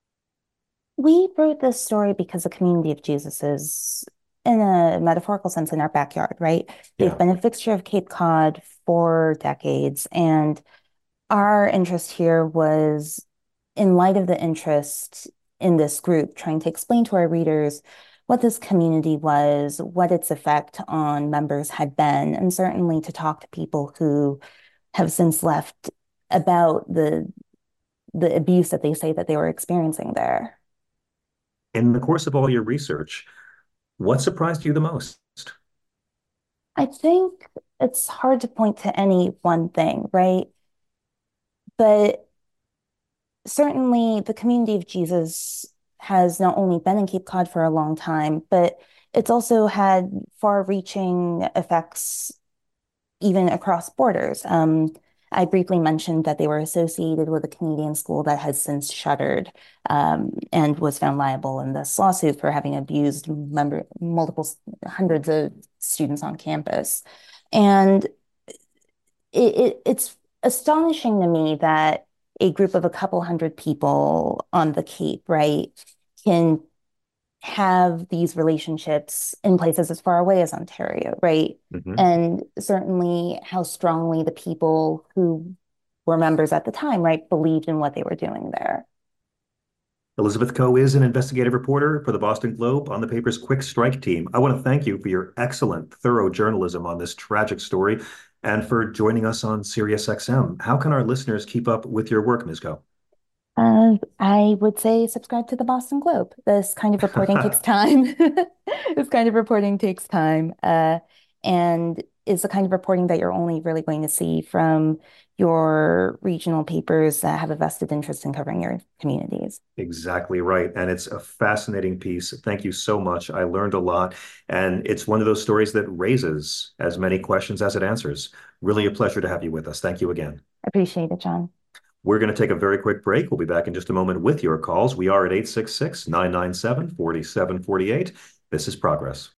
We wrote this story because the Community of Jesus is, in a metaphorical sense, in our backyard, right? They've Yeah. been a fixture of Cape Cod for decades, and our interest here was, in light of the interest in this group, trying to explain to our readers what this community was, what its effect on members had been, and certainly to talk to people who have since left about the the abuse that they say that they were experiencing there. In the course of all your research, what surprised you the most? I think it's hard to point to any one thing, right? But certainly the Community of Jesus has not only been in Cape Cod for a long time, but it's also had far-reaching effects even across borders. Um, I briefly mentioned that they were associated with a Canadian school that has since shuttered, um, and was found liable in this lawsuit for having abused member, multiple hundreds of students on campus. And it, it, it's astonishing to me that a group of a couple hundred people on the Cape, right, can have these relationships in places as far away as Ontario, right? Mm-hmm. And certainly how strongly the people who were members at the time, right, believed in what they were doing there. Elizabeth Coe is an investigative reporter for the Boston Globe on the paper's Quick Strike team. I want to thank you for your excellent, thorough journalism on this tragic story and for joining us on SiriusXM. How can our listeners keep up with your work, Miz Coe? Uh, I would say subscribe to the Boston Globe. This kind of reporting takes time. This kind of reporting takes time. Uh, and is the kind of reporting that you're only really going to see from your regional papers that have a vested interest in covering your communities. Exactly right. And it's a fascinating piece. Thank you so much. I learned a lot. And it's one of those stories that raises as many questions as it answers. Really a pleasure to have you with us. Thank you again. I appreciate it, John. We're going to take a very quick break. We'll be back in just a moment with your calls. We are at eight six six, nine nine seven, four seven four eight. This is Progress.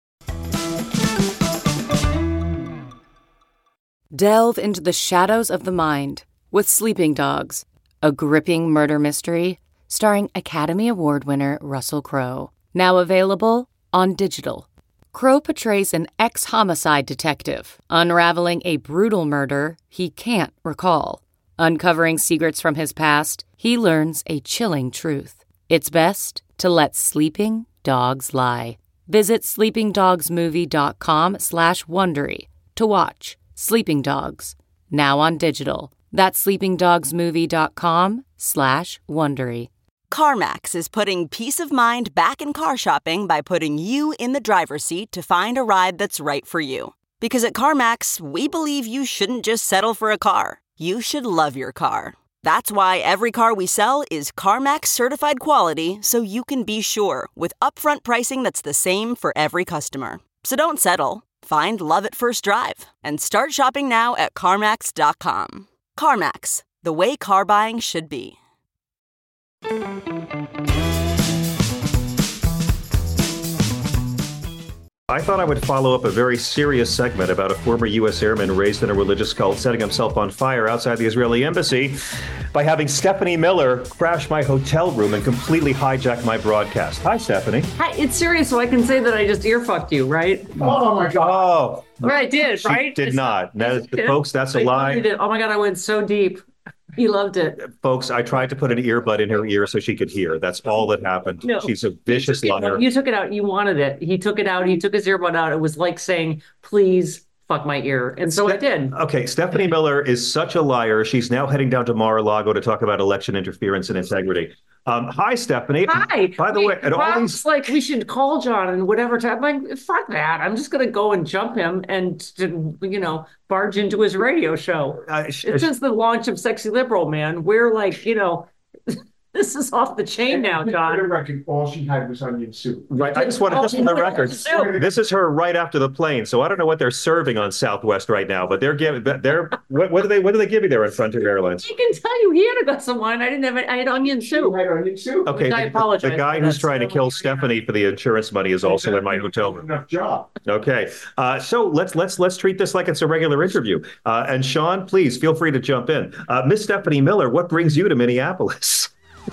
Delve into the shadows of the mind with Sleeping Dogs, a gripping murder mystery starring Academy Award winner Russell Crowe. Now available on digital. Crowe portrays an ex-homicide detective unraveling a brutal murder he can't recall. Uncovering secrets from his past, he learns a chilling truth. It's best to let sleeping dogs lie. Visit sleepingdogsmovie.com slash Wondery to watch Sleeping Dogs, now on digital. That's sleepingdogsmovie.com slash Wondery. CarMax is putting peace of mind back in car shopping by putting you in the driver's seat to find a ride that's right for you. Because at CarMax, we believe you shouldn't just settle for a car. You should love your car. That's why every car we sell is CarMax certified quality, so you can be sure with upfront pricing that's the same for every customer. So don't settle. Find love at first drive and start shopping now at CarMax dot com. CarMax, the way car buying should be. I thought I would follow up a very serious segment about a former U S airman raised in a religious cult setting himself on fire outside the Israeli embassy by having Stephanie Miller crash my hotel room and completely hijack my broadcast. Hi, Stephanie. Hi, it's serious, so I can say that I just earfucked you, right? Oh, my God. Oh. Well, I did, She right? did It's not. That, it? folks, that's a I lie. totally did. Oh, my God, I went so deep. He loved it. Folks, I tried to put an earbud in her ear so she could hear. That's all that happened. No. She's a vicious liar. You took it out. You wanted it. He took it out. He took his earbud out. It was like saying, please fuck my ear. And so I did. Okay, Stephanie Miller is such a liar. She's now heading down to Mar-a-Lago to talk about election interference and integrity. Um, hi, Stephanie. Hi. By the Wait, way, at all Rob's these... like, we should call John and whatever time. I'm like, fuck that. I'm just going to go and jump him and, you know, barge into his radio show. Uh, sh- It's since the launch of Sexy Liberal, man. We're like, you know, this is off the chain now, John. Record, all she had was onion soup. Right. I just want to just for the record. This is her right after the plane, so I don't know what they're serving on Southwest right now, but they're giving. They're what, what do they what do they give you there at Frontier Airlines? I can tell you, he had a glass of wine. I didn't have it. I had onion soup. I had onion soup. Okay. I The, apologize the guy for who's that. trying to kill Stephanie for the insurance money is also in my hotel room. Enough job. Okay. Uh, so let's let's let's treat this like it's a regular interview. Uh, and Sean, please feel free to jump in. Uh, Miss Stephanie Miller, what brings you to Minneapolis?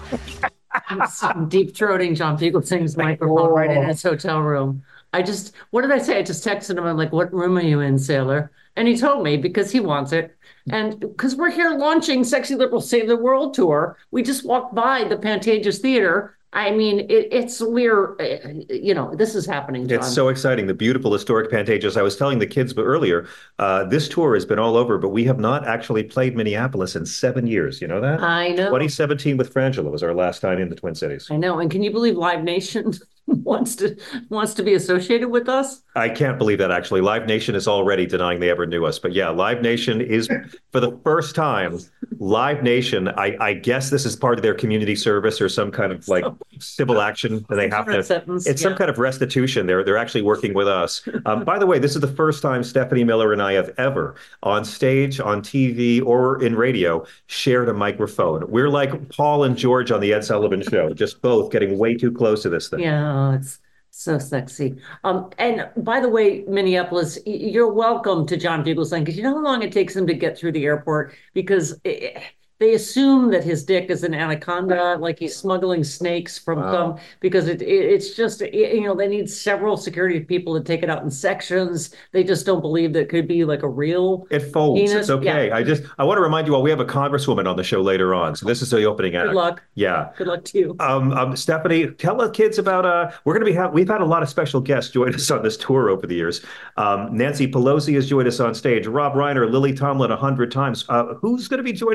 I'm deep throating John Fugelsang's microphone right in his hotel room. I just, what did I say? I just texted him. I'm like, what room are you in, sailor? And he told me because he wants it. And because we're here launching Sexy Liberal Save the World Tour, we just walked by the Pantages Theater. I mean, it, it's we're, you know, this is happening, John. It's so exciting. The beautiful historic Pantages. I was telling the kids earlier, uh, this tour has been all over, but we have not actually played Minneapolis in seven years. You know that? I know. twenty seventeen with Frangela was our last time in the Twin Cities. I know. And can you believe Live Nation wants to wants to be associated with us? I can't believe that, actually. Live Nation is already denying they ever knew us. But yeah, Live Nation is, for the first time, Live Nation, I, I guess this is part of their community service or some kind of like civil action. And they have to, sentence, it's yeah. some kind of restitution. They're, they're actually working with us. Um, by the way, this is the first time Stephanie Miller and I have ever, on stage, on T V, or in radio, shared a microphone. We're like Paul and George on the Ed Sullivan Show, just both getting way too close to this thing. Yeah, it's so sexy. Um, and by the way, Minneapolis, you're welcome to John Fugelsang, because you know how long it takes him to get through the airport? Because it, they assume that his dick is an anaconda, like he's smuggling snakes from Wow. some, because it, it it's just, it, you know, they need several security people to take it out in sections. They just don't believe that it could be like a real It folds. penis. It's okay. Yeah. I just, I want to remind you all, we have a congresswoman on the show later on. So this is the opening act. Good luck. Yeah. Good luck to you. Um, um, Stephanie, tell the kids about, uh, we're going to be, ha- we've had a lot of special guests join us on this tour over the years. Um, Nancy Pelosi has joined us on stage. Rob Reiner, Lily Tomlin a hundred times. Uh, who's going to be joining us on some of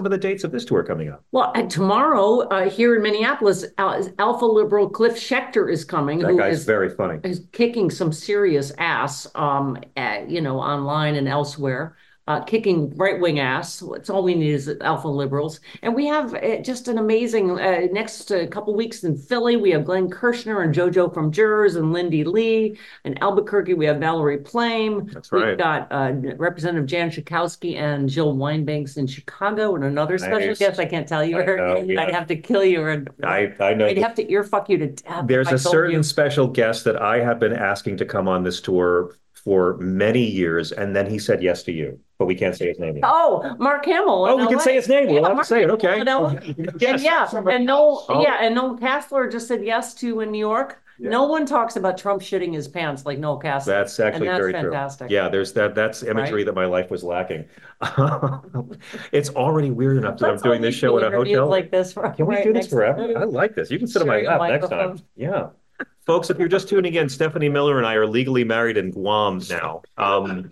some of the dates of this tour coming up? Well, and tomorrow uh, here in Minneapolis, Al- Alpha Liberal Cliff Schechter is coming. That who guy's is, very funny. Is kicking some serious ass, um, at, you know, online and elsewhere. Uh, kicking right-wing ass. It's all we need is alpha liberals. And we have uh, just an amazing, uh, next uh, couple weeks in Philly, we have Glenn Kirshner and JoJo from Jurors and Lindy Lee. In Albuquerque, we have Valerie Plame. That's right. We've got uh, Representative Jan Schakowsky and Jill Weinbanks in Chicago, and another special Nice. guest. I can't tell you her. I know, yeah. I'd have to kill you. Or I, I know. I'd have to earfuck you to death. There's if I a told certain you. special guest that I have been asking to come on this tour for many years, and then he said yes to you, but we can't say his name yet. Oh, Mark Hamill. Oh, we can say his name. We'll Yeah, have to Mark say it. Okay. Hamill in L A. Yes. And yeah, and Noel, Oh. yeah, and Noel Castler just said yes to in New York. No one talks about Trump shitting his pants like Noel Castler. That's actually and that's very fantastic. true. Yeah, there's that. That's imagery Right? that my life was lacking. It's already weird enough that I'm Let's doing only this show in a do interviews hotel. like this. For, Can we right do this next to forever? you. I like this. You can sit on my Share your lap next time. microphone. Yeah. Folks, if you're just tuning in, Stephanie Miller and I are legally married in Guam now. Um,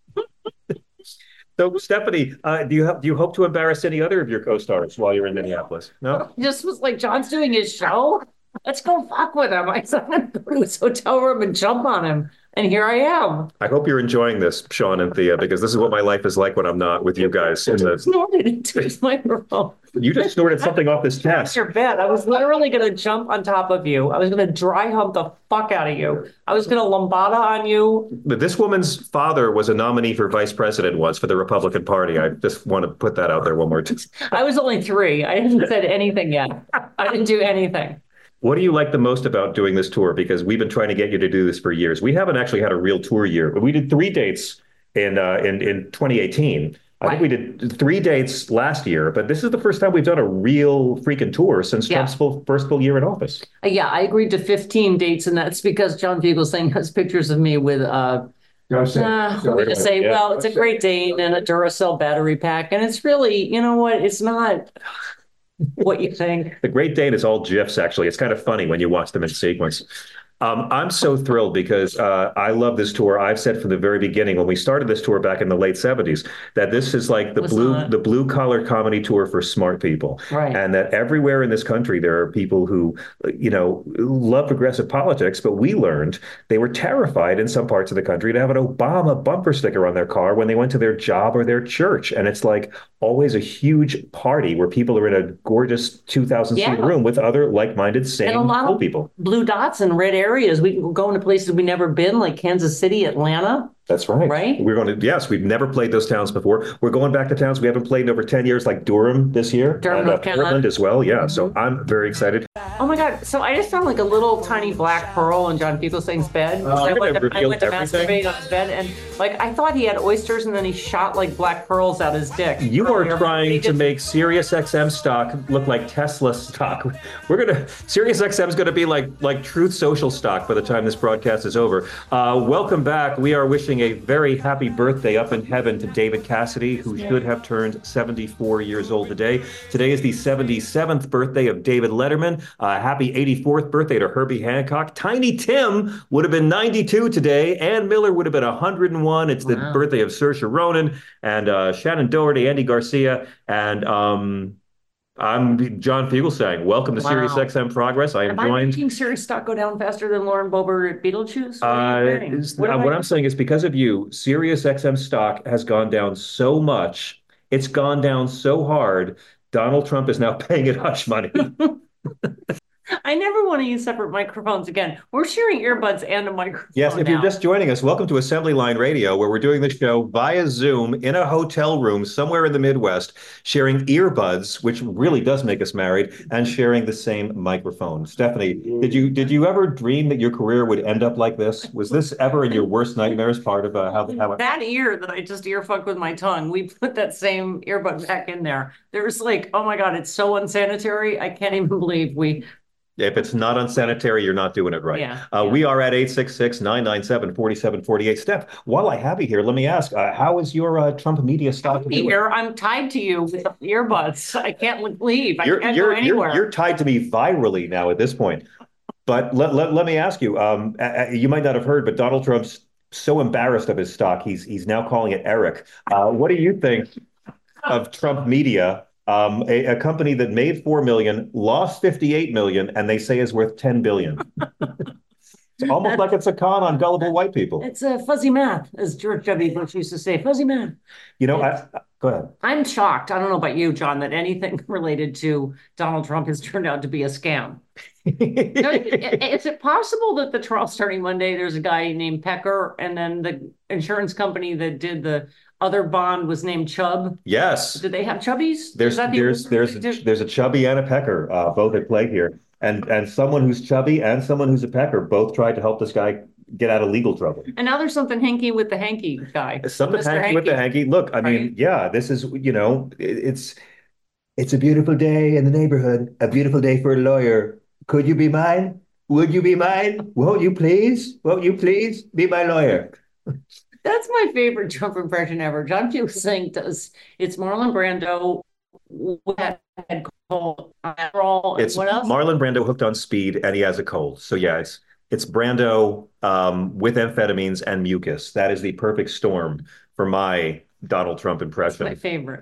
so, Stephanie, uh, do you have, do you hope to embarrass any other of your co-stars while you're in Minneapolis? No? Just was like, John's doing his show. Let's go fuck with him. I said, I'm going to his hotel room and jump on him. And here I am. I hope you're enjoying this, Sean and Thea, because this is what my life is like when I'm not with you guys. In the... Snorted into his microphone. You just snorted something off this That's desk. your bed. I was literally going to jump on top of you. I was going to dry hump the fuck out of you. I was going to lambada on you. But this woman's father was a nominee for vice president once for the Republican Party. I just want to put that out there one more time. I was only three. I hadn't said anything yet. I didn't do anything. What do you like the most about doing this tour? Because we've been trying to get you to do this for years. We haven't actually had a real tour year, but we did three dates in uh, in in twenty eighteen. I Right. think we did three dates last year, but this is the first time we've done a real freaking tour since Yeah. Trump's full, first full year in office. Uh, yeah, I agreed to fifteen dates, and that's because John Fugelsang has pictures of me with, uh, uh, let me just say, Yeah. well, it's a Great Dane and a Duracell battery pack, and it's really, you know what, it's not what you think. The Great Dane is all GIFs, actually. It's kind of funny when you watch them in sequence. Um, I'm so thrilled because uh, I love this tour. I've said from the very beginning when we started this tour back in the late seventies that this is like the Was blue not. the blue collar comedy tour for smart people, Right. and that everywhere in this country there are people who, you know, love progressive politics, but we learned they were terrified in some parts of the country to have an Obama bumper sticker on their car when they went to their job or their church, and it's like always a huge party where people are in a gorgeous two thousand seat Yeah. room with other like-minded, And a sane, lot cool of people. blue dots and red areas. We can go into places we've never been, like Kansas City, Atlanta. That's right. Right? We're going to, yes, we've never played those towns before. We're going back to towns we haven't played in over ten years, like Durham this year. Durham, and uh, North Carolina. Portland as well. Yeah. So I'm very excited. Oh my God. So I just found like a little tiny black pearl in John Fugelsang's bed. Oh, I you're went gonna to, I reveal went to everything? masturbate on his bed, and like I thought he had oysters, and then he shot like black pearls out his dick. You are earlier. He trying to just- make Sirius X M stock look like Tesla stock. We're gonna Sirius X M is gonna be like like Truth Social stock by the time this broadcast is over. Uh, welcome back. We are wishing a very happy birthday up in heaven to David Cassidy, who should have turned seventy-four years old today. Today is the seventy-seventh birthday of David Letterman. Uh, happy eighty-fourth birthday to Herbie Hancock. Tiny Tim would have been ninety-two today. Ann Miller would have been one hundred and one. It's the Wow. birthday of Saoirse Ronan and uh, Shannon Doherty, Andy Garcia, and um, I'm John Fugelsang. Welcome to Wow. Sirius X M Progress. I am Am I joined. making Sirius stock go down faster than Lauren Boebert at Beetlejuice? What are you Uh, saying? is- What uh, am what I- I'm saying is because of you, Sirius X M stock has gone down so much. It's gone down so hard. Donald Trump is now paying it hush money. I never want to use separate microphones again. We're sharing earbuds and a microphone. Yes, if now. you're just joining us, welcome to Assembly Line Radio, where we're doing the show via Zoom in a hotel room somewhere in the Midwest, sharing earbuds, which really does make us married, and sharing the same microphone. Stephanie, did you did you ever dream that your career would end up like this? Was this ever in your worst nightmares part of uh, how, how it... that ear that I just ear fucked with my tongue, we put that same earbud back in there. There's like, oh my God, it's so unsanitary. I can't even believe we. If it's not unsanitary, you're not doing it right. Yeah, uh, We are at eight six six, nine nine seven, four seven four eight. Steph, while I have you here, let me ask, uh, how is your uh, Trump media stock doing? Here, I'm tied to you with earbuds. I can't leave. I You're, can't you're, go anywhere. you're, you're tied to me virally now at this point. But let, let, let me ask you, um, uh, you might not have heard, but Donald Trump's so embarrassed of his stock, he's he's now calling it Eric. Uh, what do you think of Trump media Um, a, a company that made four million, lost fifty-eight million, and they say is worth ten billion. It's almost like it's a con on gullible white people. It's a uh, fuzzy math, as George W. Bush used to say, fuzzy math. You know, I, go ahead. I'm shocked. I don't know about you, John, that anything related to Donald Trump has turned out to be a scam. No, is it possible that the trial starting Monday, there's a guy named Pecker, and then the insurance company that did the other bond was named Chubb? Yes. Did they have Chubbies? There's the there's there's a, there's a Chubby and a Pecker, uh, both at play here, and and someone who's chubby and someone who's a Pecker both tried to help this guy get out of legal trouble. And now there's something hanky with the hanky guy. Something hanky, hanky with the hanky. Look, I mean, yeah, this is, you know, it, it's it's a beautiful day in the neighborhood. A beautiful day for a lawyer. Could you be mine? Would you be mine? Won't you please? Won't you please be my lawyer? That's my favorite Trump impression ever. John Fugelsang does. It's Marlon Brando. What had called Adderall. It's what else? Marlon Brando hooked on speed, and he has a cold. So yeah, it's it's Brando um, with amphetamines and mucus. That is the perfect storm for my Donald Trump impression. That's my favorite.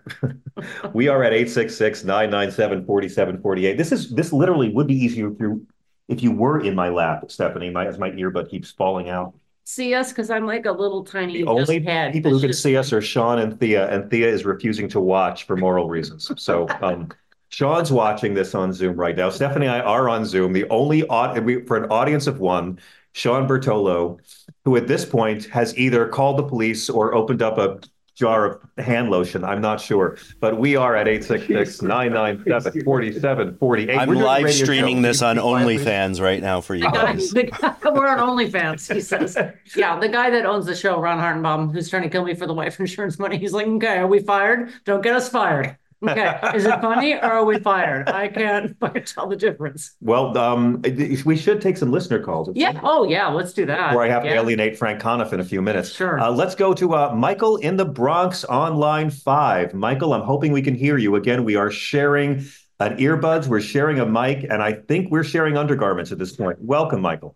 We are at eight six six, nine nine seven, four seven four eight. This is this literally would be easier if you if you were in my lap, Stephanie. My as my earbud keeps falling out. See us because I'm like a little tiny. The only head. people who can just... see us are Sean and Thea, and Thea is refusing to watch for moral reasons. So um, Sean's watching this on Zoom right now. Stephanie and I are on Zoom. The only for an audience of one, Sean Bertolo, who at this point has either called the police or opened up a jar of hand lotion. I'm not sure, but we are at eight six six, nine nine seven, four seven four eight. I'm live streaming this on OnlyFans right now for you guys. The guy, we're on OnlyFans, he says. Yeah, the guy that owns the show, Ron Hartenbaum, who's trying to kill me for the life insurance money, he's like, okay, are we fired? Don't get us fired. Okay, is it funny or are we fired? I can't fucking tell the difference. Well, um, we should take some listener calls. Yeah. Oh, yeah. Let's do that. Where I have yeah. to alienate Frank Conniff in a few minutes. Sure. Uh, let's go to uh, Michael in the Bronx on line five. Michael, I'm hoping we can hear you. Again, we are sharing an earbuds. We're sharing a mic, and I think we're sharing undergarments at this point. Welcome, Michael.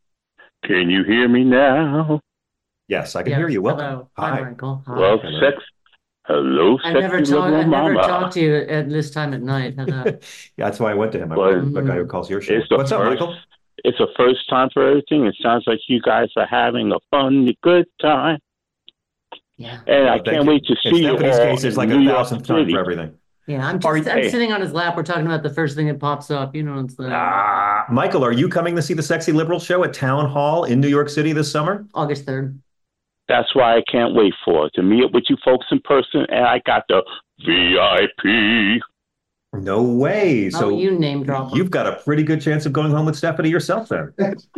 Can you hear me now? Yes, I can yes. hear you. Welcome. Hello. Hi. Hi, Michael. Hi. Well, Hello. sex. Hello, I never sexy talk. little I never mama. talked to you at this time at night. Hello. Yeah, that's why I went to him. I Well, went to the guy who calls your show. It's the What's up, first- Michael? It's a first time for everything. It sounds like you guys are having a fun, good time. Yeah. And Yeah, I thank can't you. wait to In see you Stephanie's all case, it's in like New a York thousandth time City. for everything. Yeah, I'm Are just you- I'm hey. sitting on his lap. We're talking about the first thing that pops up. You know, it's the Ah, Michael, are you coming to see the Sexy Liberal show at Town Hall in New York City this summer? August third. That's why I can't wait for it, to meet up with you folks in person. And I got the V I P. No way. So Oh, you name drop. you've got a pretty good chance of going home with Stephanie yourself then.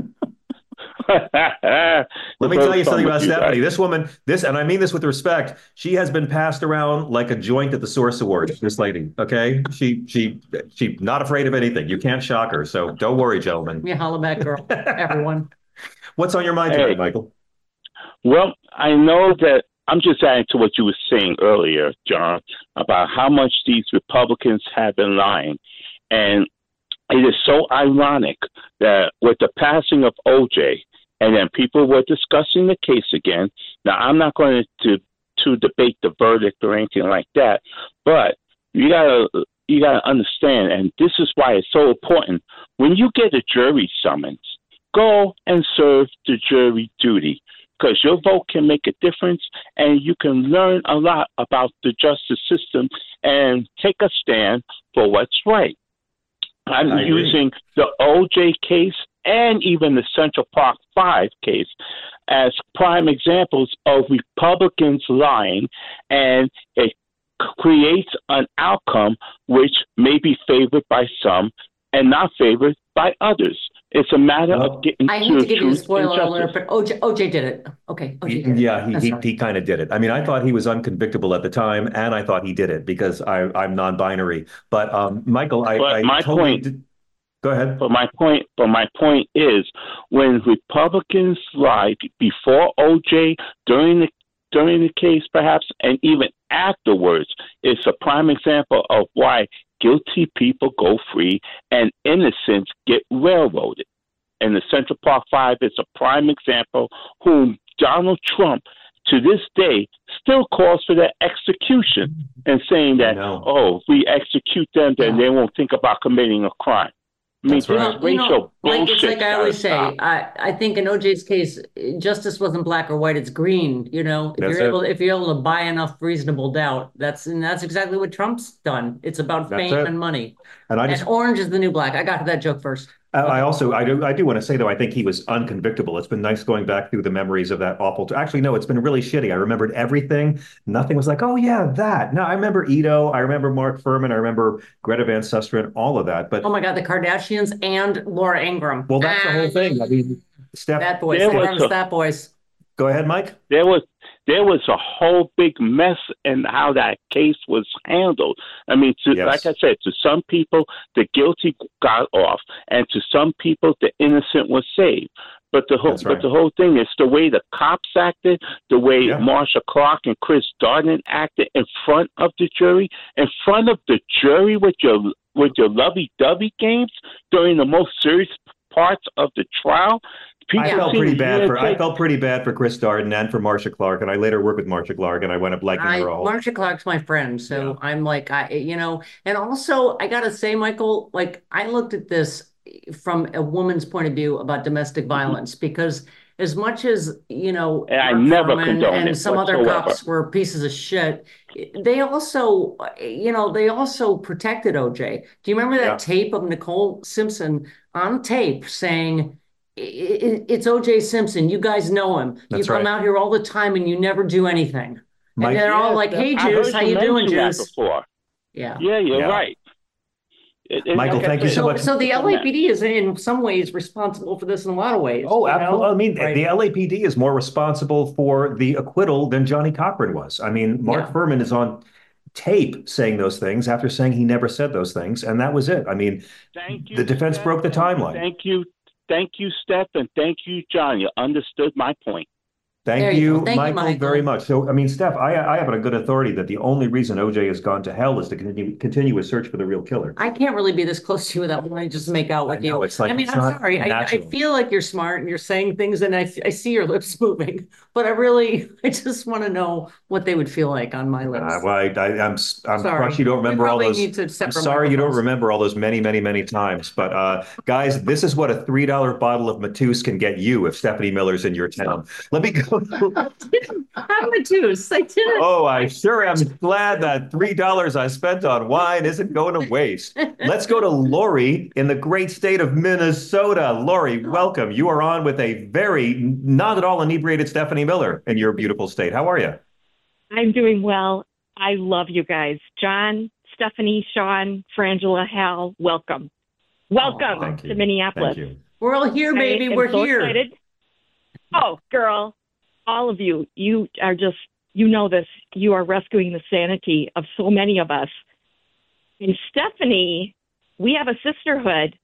Let me tell you something about Stephanie. This woman, this, and I mean this with respect, she has been passed around like a joint at the Source Awards, this lady, okay? She, she, she not afraid of anything. You can't shock her. So don't worry, gentlemen. Yeah, holla back, girl. Everyone. What's on your mind Hey. tonight, Michael? Well, I know that I'm just adding to what you were saying earlier, John, about how much these Republicans have been lying. And it is so ironic that with the passing of O J, and then people were discussing the case again. Now, I'm not going to to debate the verdict or anything like that, but you gotta you gotta understand, and this is why it's so important. When you get a jury summons, go and serve the jury duty, because your vote can make a difference, and you can learn a lot about the justice system and take a stand for what's right. I'm I agree. using the O J case and even the Central Park Five case as prime examples of Republicans lying, and it creates an outcome which may be favored by some and not favored by others. It's a matter Well, of getting I to hate to give you a truth and spoiler justice. alert, but O J, O J did it. Okay, O J did it. Yeah, he That's he, right. he kind of did it. I mean, I thought he was unconvictable at the time, and I thought he did it because I, I'm non-binary. But um, Michael, I, But I my totally point- did- Go ahead. But my point, but my point is, when Republicans lied before O J, during the during the case, perhaps, and even afterwards, it's a prime example of why guilty people go free and innocents get railroaded. And the Central Park Five is a prime example whom Donald Trump, to this day, still calls for their execution and saying that, oh, if we execute them, then they won't think about committing a crime. I mean, That's this right. is racial You know, like, it's bullshit. like I always say, I, I think in O J's case, justice wasn't black or white; it's green. You know, if That's you're it. able, if you're able to buy enough reasonable doubt, that's and that's exactly what Trump's done. It's about That's fame it. and money. And I just- orange is the new black. I got to that joke first. I I also, I do, I do want to say, though, I think he was unconvictable. It's been nice going back through the memories of that awful. Actually, no, it's been really shitty. I remembered everything. Nothing was like, oh, yeah, that. No, I remember Ito. I remember Mark Furman. I remember Greta Van Susteren, all of that. But Oh my God, the Kardashians and Laura Ingraham. well, that's the whole thing. I mean, Steph. That boys, There they was run a- that boys. Go ahead, Mike. There was there was a whole big mess in how that case was handled. I mean, to, Yes. like I said, to some people, the guilty got off, and to some people, the innocent was saved. But the whole, That's right. but the whole thing is the way the cops acted, the way Yeah. Marsha Clark and Chris Darden acted in front of the jury, in front of the jury with your with your lovey-dovey games during the most serious parts of the trial. I People felt seem pretty bad for I irritated. felt pretty bad for Chris Darden and for Marsha Clark, and I later worked with Marsha Clark, and I wound up liking I, her all. Marsha Clark's my friend, so I'm like, I, you know, and also I gotta say, Michael, like I looked at this from a woman's point of view about domestic violence because as much as you know, And I Mark never Furman condone and it some other whatsoever. cops were pieces of shit. They also, you know, they also protected O J. Do you remember that Yeah. tape of Nicole Simpson on tape saying? "I- I- It's O J Simpson. You guys know him. That's you come right. out here all the time and you never do anything. Mike- and they're all Yes, like, "Hey, I heard Juice, how you you doing, mention that Juice?" before. Yeah. Yeah, you're Yeah. right. It- it- Michael, like I thank you said, so So, much. so the L A P D is in some ways responsible for this in a lot of ways. Oh, you know? absolutely. I mean, Right. the L A P D is more responsible for the acquittal than Johnny Cochran was. I mean, Mark Yeah. Furman is on tape saying those things after saying he never said those things, and that was it. I mean, Thank you, the defense Steph, broke the and timeline. Thank you, thank you, Steph, and thank you, John. You understood my point. Thank There you you, go. Thank you, Michael, Michael. very much. So, I mean, Steph, I, I have a good authority that the only reason O J has gone to hell is to continue, continue his search for the real killer. I can't really be this close to you without wanting to just make out with I know, you. it's like- I mean, it's I'm not sorry. I, I natural. feel like you're smart and you're saying things, and I, I see your lips moving, but I really, I just want to know what they would feel like on my lips. Uh, well, I, I, I'm, I'm Sorry. crushed you don't We remember all probably those. need to I'm separate sorry you don't microphones. remember all those many, many, many times. But uh, guys, this is what a three dollar bottle of Matus can get you if Stephanie Miller's in your town. Let me go. I'm a deuce. I didn't. Oh, I sure am glad that three dollars I spent on wine isn't going to waste. Let's go to Lori in the great state of Minnesota. Lori, welcome. You are on with a very not at all inebriated Stephanie Miller in your beautiful state. How are you? I'm doing well. I love you guys. John, Stephanie, Sean, Frangela, Hal, welcome. Welcome thank you. to Minneapolis. Thank you. We're all here, baby. I am We're so here. excited. Oh, girl, all of you, you are just, you know this, you are rescuing the sanity of so many of us. And Stephanie, we have a sisterhood.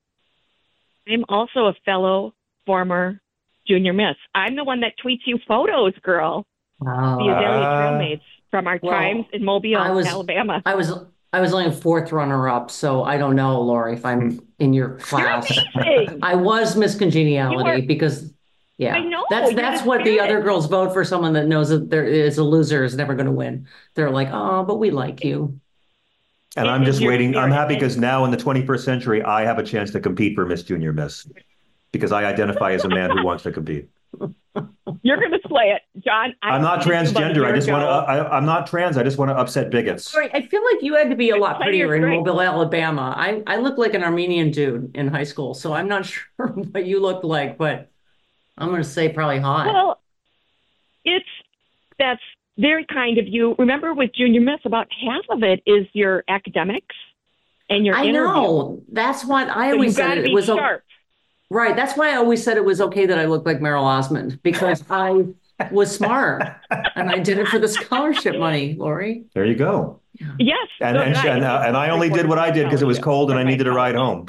I'm also a fellow former junior miss. I'm the one that tweets you photos, girl. The Azalea Trailmates from our Well, times in Mobile, I was- Alabama. I was I was only a fourth runner up, so I don't know, Lori, if I'm in your class. amazing. I was Miss Congeniality You are- because yeah. I know, That's you're that's the what the spirit. other girls vote for, someone that knows that there is a loser is never gonna win. They're like, oh, but we like you. And It I'm is just your waiting. I'm spirit. happy because now in the twenty-first century, I have a chance to compete for Miss Junior Miss because I identify as a man who wants to compete. You're going to slay it, John. I I'm not tweeted you about a transgender. I year just want to, ago. I, I'm not trans. I just want to upset bigots. Sorry, I feel like you had to be a lot Plenty of prettier in strength. Mobile, Alabama. I, I look like an Armenian dude in high school, so I'm not sure what you looked like, but I'm gonna say probably hot. Well, it's that's very kind of you. Remember, with Junior Miss, about half of it is your academics and your I interview. know. That's what I So always you said. gotta It be was o- sharp. right. That's why I always said it was okay that I looked like Meryl Osmond because I was smart and I did it for the scholarship money, Lori. There you go. Yes, And so and, did I. and, uh, and I only did what I did because it was cold and I needed a ride home.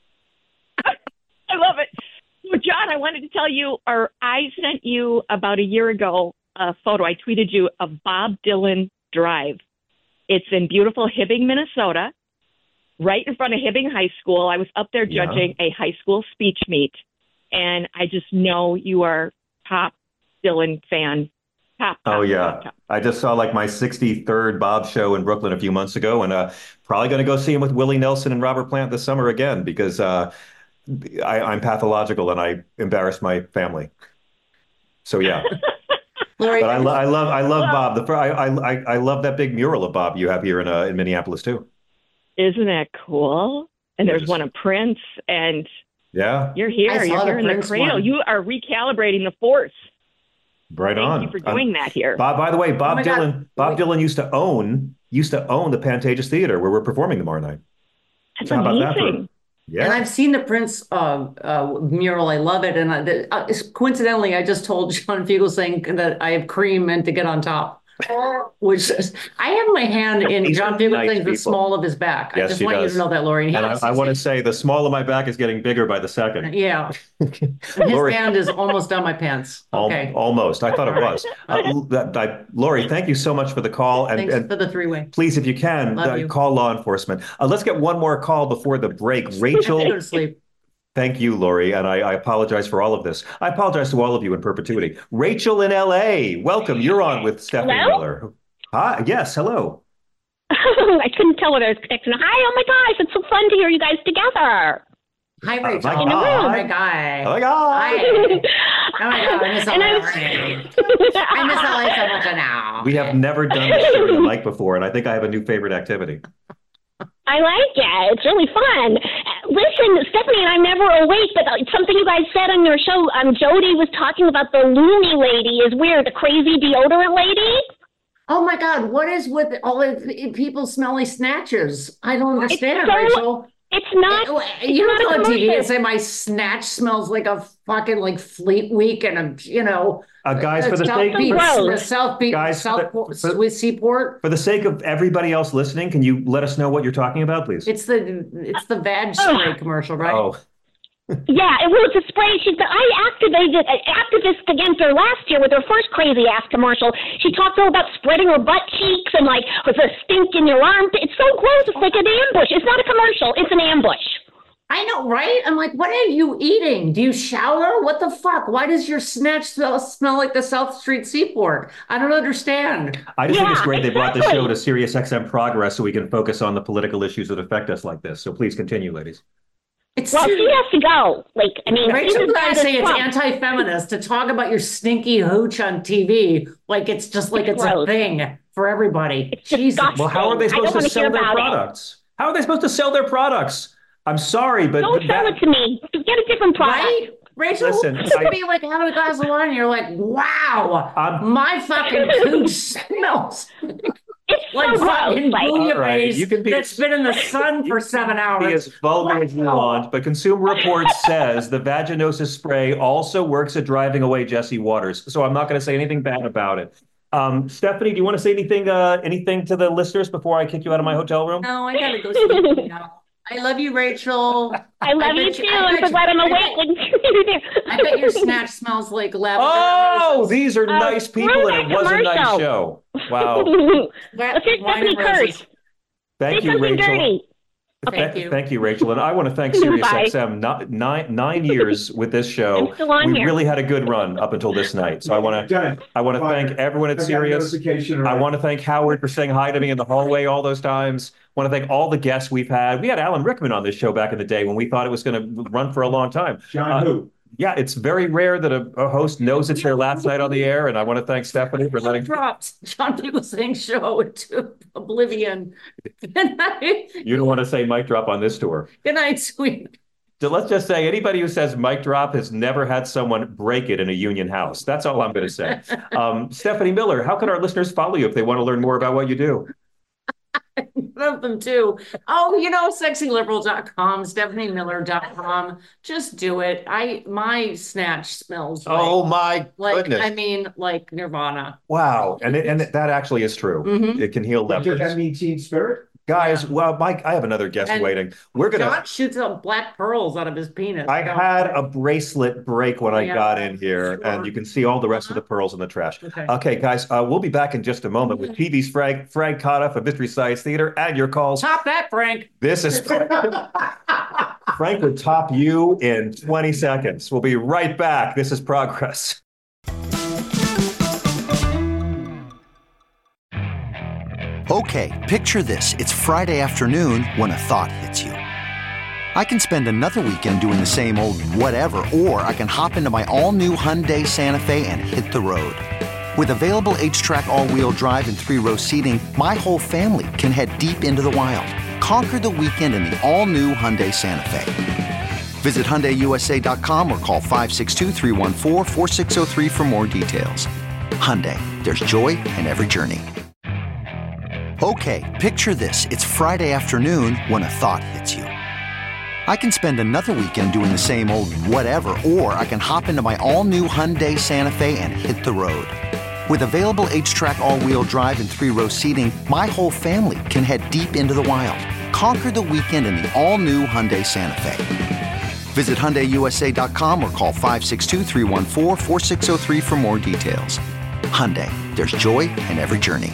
I love it. So, John, I wanted to tell you, or I sent you about a year ago a photo. I tweeted you of Bob Dylan Drive. It's in beautiful Hibbing, Minnesota, right in front of Hibbing High School. I was up there Yeah. judging a high school speech meet, and I just know you are top Dylan fan top, top, Oh, yeah. top, top. I just saw like my sixty-third Bob show in Brooklyn a few months ago, and uh, probably going to go see him with Willie Nelson and Robert Plant this summer again because uh, I, I'm pathological and I embarrassed my family. So, yeah. Lori, But I, lo- I love I love Bob. The fir- I, I I love that big mural of Bob you have here in uh, in Minneapolis, too. Isn't that cool? And there's Gorgeous. one of Prince, and Yeah. you're here. I saw You're the here in the Prince cradle. one. You are recalibrating the force. Right Thank on. you for doing that here. Bob, by the way, Bob Oh my God. Dylan Bob Dylan used to own used to own the Pantages Theater where we're performing tomorrow night. That's So how about that for- amazing. Yeah. And I've seen the Prince uh, uh, mural. I love it. And I, the, uh, coincidentally, I just told John Fugelsang that I have cream and to get on top. Which is, I have my hand in These John are nice Fugelsang's the people. small of his back. Yes, I just he want you does. to know that, Lori. And I, I want to say the small of my back is getting bigger by the second. Yeah. And his Lori- hand is almost down my pants. Al- Okay. Almost. I thought it All right. was. Uh, that, I, Lori, thank you so much for the call. And, Thanks and for the three-way. please, if you can, Love uh, you. call law enforcement. Uh, let's get one more call before the break. I Rachel. go to sleep. Thank you, Lori, and I, I apologize for all of this. I apologize to all of you in perpetuity. Rachel in L A, welcome. You're on with Stephanie Hello? Miller. Hi, yes, hello. I couldn't tell what I was expecting. Hi, oh my gosh, it's so fun to hear you guys together. Hi, Uh, Rachel. my Oh, God. my God. Oh my God. Hi. Oh, my God. I miss L A And I already. I miss L A so much now. We have never done this during the mic before, and I think I have a new favorite activity. I like it. It's really fun. Listen, Stephanie and I'm never awake, but something you guys said on your show, um, Jody was talking about the loony lady is weird, the crazy deodorant lady. Oh my God, what is with all of the people smelly snatchers? I don't understand, so- Rachel. It's not. You it's don't not go a on T V and commercial. say my snatch smells like a fucking like Fleet Week and a you know. Uh, guys, for the South sake Beach, Gross. or South Beach, Guys, South for- for- with Seaport. For the sake of everybody else listening, can you let us know what you're talking about, please? It's the it's the Vag spray commercial, right? Oh, Yeah, it was a spray. She said, I activated uh, activists against her last year with her first crazy ass commercial. She talked all about spreading her butt cheeks and like with a stink in your armpit. It's so gross. It's like an ambush. It's not a commercial. It's an ambush. I know, right? I'm like, what are you eating? Do you shower? What the fuck? Why does your snatch smell, smell like the South Street Seaport? I don't understand. I just think it's Yeah, great they brought the exactly. show to Sirius X M Progress so we can focus on the political issues that affect us like this. So please continue, ladies. It's Well, she has to go. Like, I mean, Rachel this and is I bad say as it's Trump. anti-feminist to talk about your stinky hooch on T V like it's just like It's it's a gross. thing for everybody. It's Jesus. disgusting. Well, how are they I don't supposed to wanna sell hear their about it. products? How are they supposed to sell their products? I'm sorry, but Don't sell that- it to me. Get a different product. Right? Rachel, Listen, this would I- be like having a glass of wine and you're like, wow, I'm- my fucking cooch smells It's like so fucking gross. Like, bouillabaisse All right, you can be- that's been in the sun for seven hours. Be as vulgar as you want, but Consumer Reports says the vaginosis spray also works at driving away Jesse Waters. So I'm not going to say anything bad about it. Um, Stephanie, do you want to say anything, uh, anything to the listeners before I kick you out of my hotel room? No, I gotta go sleep now. I love you, Rachel. I love bet you too. I I'm bet so glad I'm I awake bet- when you're there. I bet your snatch smells like lavender. Oh, roses. these are Oh, nice people, screw and it that was a nice commercial. show. Wow. Let's hear Wine and Stephanie curse. roses. Thank Say you, something Rachel. dirty. Thank Th- you. Thank you, Rachel. And I want to thank Sirius Bye. X M. Nine, nine, nine years with this show. I'm still on We here. really had a good run up until this night. So I want to Done. I want to Fire. thank everyone at I got a Sirius. notification, I right? want to thank Howard for saying hi to me in the hallway all those times. I want to thank all the guests we've had. We had Alan Rickman on this show back in the day when we thought it was going to run for a long time. John Uh, who? Yeah, it's very rare that a, a host knows it's their last night on the air, and I want to thank Stephanie for letting. Dropped John Fugelsang's show into oblivion. Good night. You don't want to say mic drop on this tour. Good night, sweet. So let's just say anybody who says mic drop has never had someone break it in a union house. That's all I'm going to say. Um, Stephanie Miller, how can our listeners follow you if they want to learn more about what you do? Love them too. Oh, you know, sexy liberal dot com, stephanie miller dot com. Just do it. I my snatch smells like, Oh my like goodness! I mean, like Nirvana. Wow, and it, and that actually is true. Mhm. It can heal Does that lepers. mean teen spirit? Guys, well, Mike, I have another guest And waiting. We're gonna. John shoots out black pearls out of his penis. I had a bracelet break when I Yeah. got in here, Sure. and you can see all the rest of the pearls in the trash. Okay. Okay, guys, uh, we'll be back in just a moment with T V's Frank Frank Cotta of Mystery Science Theater and your calls. Top that, Frank. This is Frank would top you in twenty seconds. We'll be right back. This is Progress. Okay, picture this. It's Friday afternoon when a thought hits you. I can spend another weekend doing the same old whatever, or I can hop into my all-new Hyundai Santa Fe and hit the road. With available H-Track all-wheel drive and three-row seating, my whole family can head deep into the wild. Conquer the weekend in the all-new Hyundai Santa Fe. Visit Hyundai U S A dot com or call five six two, three one four, four six zero three for more details. Hyundai, there's joy in every journey. Okay, picture this. It's Friday afternoon when a thought hits you. I can spend another weekend doing the same old whatever, or I can hop into my all-new Hyundai Santa Fe and hit the road. With available H-Track all-wheel drive and three-row seating, my whole family can head deep into the wild. Conquer the weekend in the all-new Hyundai Santa Fe. Visit Hyundai U S A dot com or call five six two, three one four, four six zero three for more details. Hyundai, there's joy in every journey.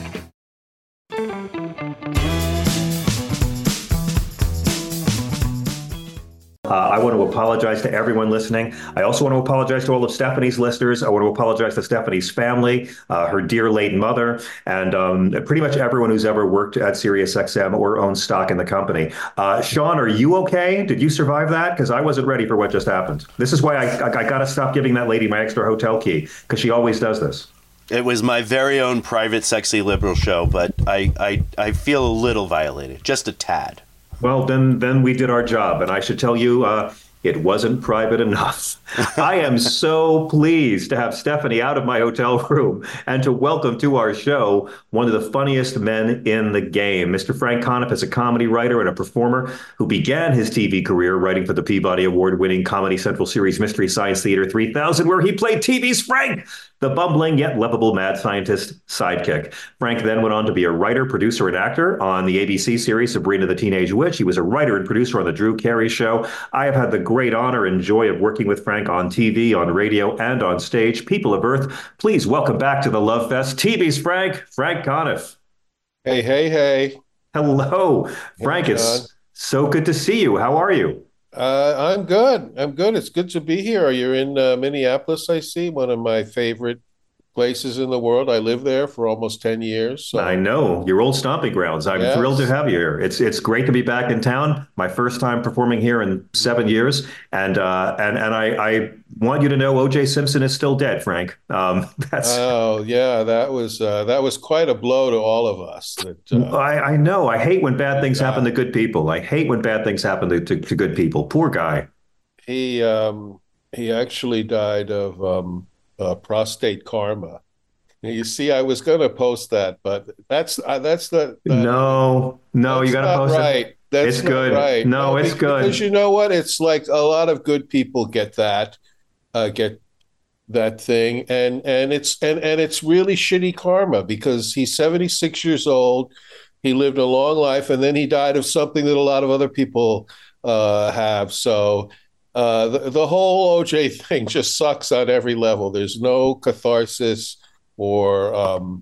Uh, I want to apologize to everyone listening. I also want to apologize to all of Stephanie's listeners. I want to apologize to Stephanie's family, uh, her dear late mother, and um, pretty much everyone who's ever worked at SiriusXM or owns stock in the company. Uh, Sean, are you okay? Did you survive that? Because I wasn't ready for what just happened. This is why I, I, I got to stop giving that lady my extra hotel key, because she always does this. It was my very own private, sexy liberal show, but I, I, I feel a little violated, just a tad. Well, then then we did our job, and I should tell you, uh, it wasn't private enough. I am so pleased to have Stephanie out of my hotel room and to welcome to our show one of the funniest men in the game. Mister Frank Conniff is a comedy writer and a performer who began his T V career writing for the Peabody Award-winning Comedy Central series Mystery Science Theater three thousand, where he played T V's Frank, the bumbling yet lovable mad scientist sidekick. Frank then went on to be a writer, producer, and actor on the A B C series Sabrina the Teenage Witch. He was a writer and producer on The Drew Carey Show. I have had the great honor and joy of working with Frank on T V, on radio, and on stage. People of Earth, please welcome back to the Love Fest, T V's Frank, Frank Conniff. Hey, hey, hey. Hello. Frank, hey, it's so good to see you. How are you? Uh, I'm good. I'm good. It's good to be here. You're in uh, Minneapolis, I see, one of my favorite places in the world. I lived there for almost ten years. So. I know, your old stomping grounds. I'm yes. thrilled to have you here. It's it's great to be back in town. My first time performing here in seven years. And uh, and and I, I want you to know O J Simpson is still dead, Frank. Um, that's Oh, yeah, that was uh, that was quite a blow to all of us. That, uh, I, I know. I hate when bad things yeah. happen to good people. I hate when bad things happen to, to, to good people. Poor guy. He um, he actually died of um, uh, prostate karma. You see, I was going to post that, but that's uh, that's the that, no, no. You got to post right. it. That's it's good. Right. No, no, it's because, good. Because you know what? It's like a lot of good people get that, uh, get that thing, and and it's and and it's really shitty karma because he's seventy-six years old. He lived a long life, and then he died of something that a lot of other people uh, have. So. Uh, the, the whole O J thing just sucks on every level. There's no catharsis or um,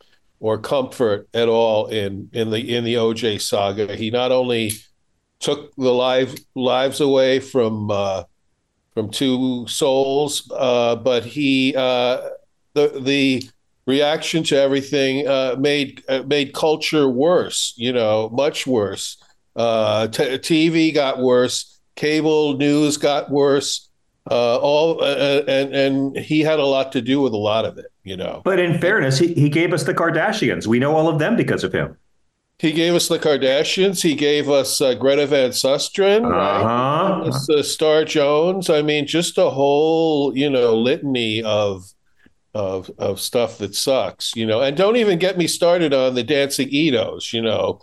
or comfort at all in in the in the O J saga. He not only took the life, lives away from uh, from two souls, uh, but he uh, the the reaction to everything uh, made uh, made culture worse. You know, much worse. Uh, t- T V got worse. Cable news got worse. Uh, all uh, and and he had a lot to do with a lot of it, you know. But in fairness, he, he gave us the Kardashians. We know all of them because of him. He gave us the Kardashians. He gave us uh, Greta Van Susteren, uh-huh. right? Us, uh, Star Jones. I mean, just a whole, you know, litany of of of stuff that sucks, you know. And don't even get me started on the dancing Itos, you know.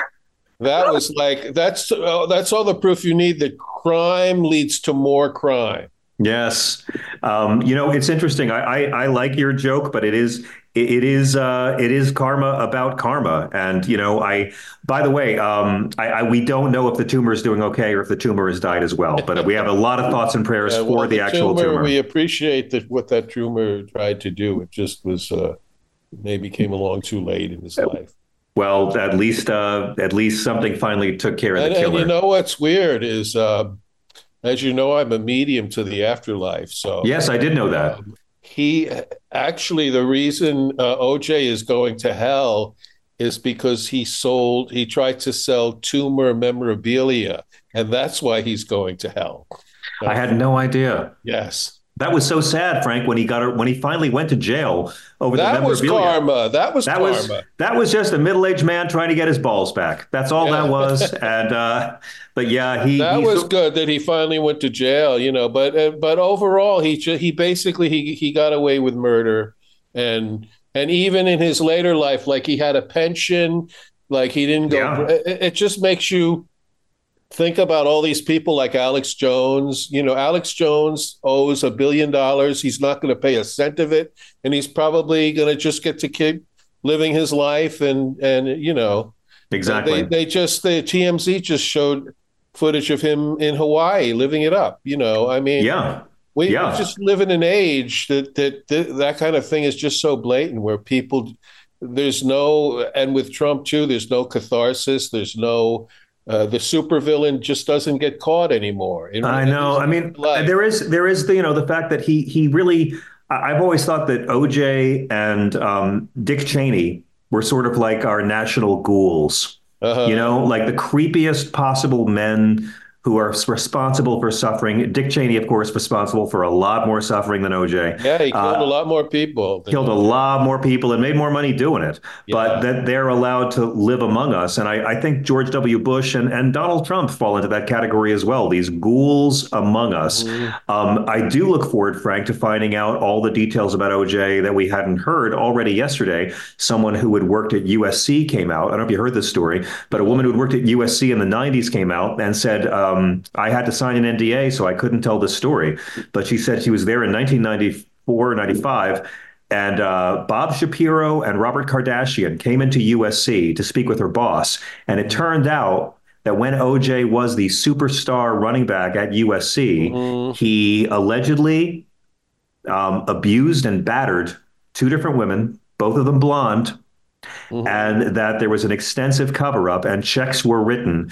That was like, that's uh, that's all the proof you need that crime leads to more crime. Yes. Um, you know, it's interesting. I, I, I like your joke, but it is it, it is uh, it is karma about karma. And, you know, I by the way, um, I, I we don't know if the tumor is doing OK or if the tumor has died as well. But we have a lot of thoughts and prayers yeah, well, for the, the actual tumor, tumor. We appreciate that what that tumor tried to do. It just was uh, maybe came along too late in his life. Well, at least uh, at least something finally took care of and, the killer. And you know what's weird is, uh, as you know, I'm a medium to the afterlife. So yes, I did know that. Um, he actually, the reason uh, O J is going to hell is because he sold, he tried to sell tumor memorabilia, and that's why he's going to hell. I had no idea. Yes. That was so sad, Frank, when he got when he finally went to jail over that the memorabilia. Was karma. That was that karma. Was, that was just a middle-aged man trying to get his balls back. That's all yeah. that was. And uh, but yeah, he that he, was so- good that he finally went to jail. You know, but uh, but overall, he he basically he he got away with murder, and and even in his later life, like he had a pension, like he didn't go. Yeah. It, it just makes you think about all these people like Alex Jones. You know, Alex Jones owes a billion dollars. He's not going to pay a cent of it, and he's probably going to just get to keep living his life. And and you know, exactly. They, they just the T M Z just showed footage of him in Hawaii living it up. You know, I mean, yeah, we, yeah. we just live in an age that, that that that kind of thing is just so blatant, where people there's no, and with Trump too, there's no catharsis. There's no. Uh, the supervillain just doesn't get caught anymore. It, I know. I mean, life. there is there is the you know the fact that he he really. I've always thought that O J and um, Dick Cheney were sort of like our national ghouls. Uh-huh. You know, like the creepiest possible men who are responsible for suffering. Dick Cheney, of course, responsible for a lot more suffering than O J. Yeah, he killed uh, a lot more people. Killed a lot more people and made more money doing it. Yeah. But that they're allowed to live among us. And I, I think George W. Bush and, and Donald Trump fall into that category as well. These ghouls among us. Mm-hmm. Um, I do look forward, Frank, to finding out all the details about O J that we hadn't heard already yesterday. Someone who had worked at U S C came out. I don't know if you heard this story, but a woman who had worked at U S C in the nineties came out and said, um, I had to sign an N D A, so I couldn't tell this story. But she said she was there in nineteen ninety-four, ninety-five, and uh, Bob Shapiro and Robert Kardashian came into U S C to speak with her boss. And it turned out that when O J was the superstar running back at U S C, mm-hmm. he allegedly um, abused and battered two different women, both of them blonde, mm-hmm. and that there was an extensive cover-up and checks were written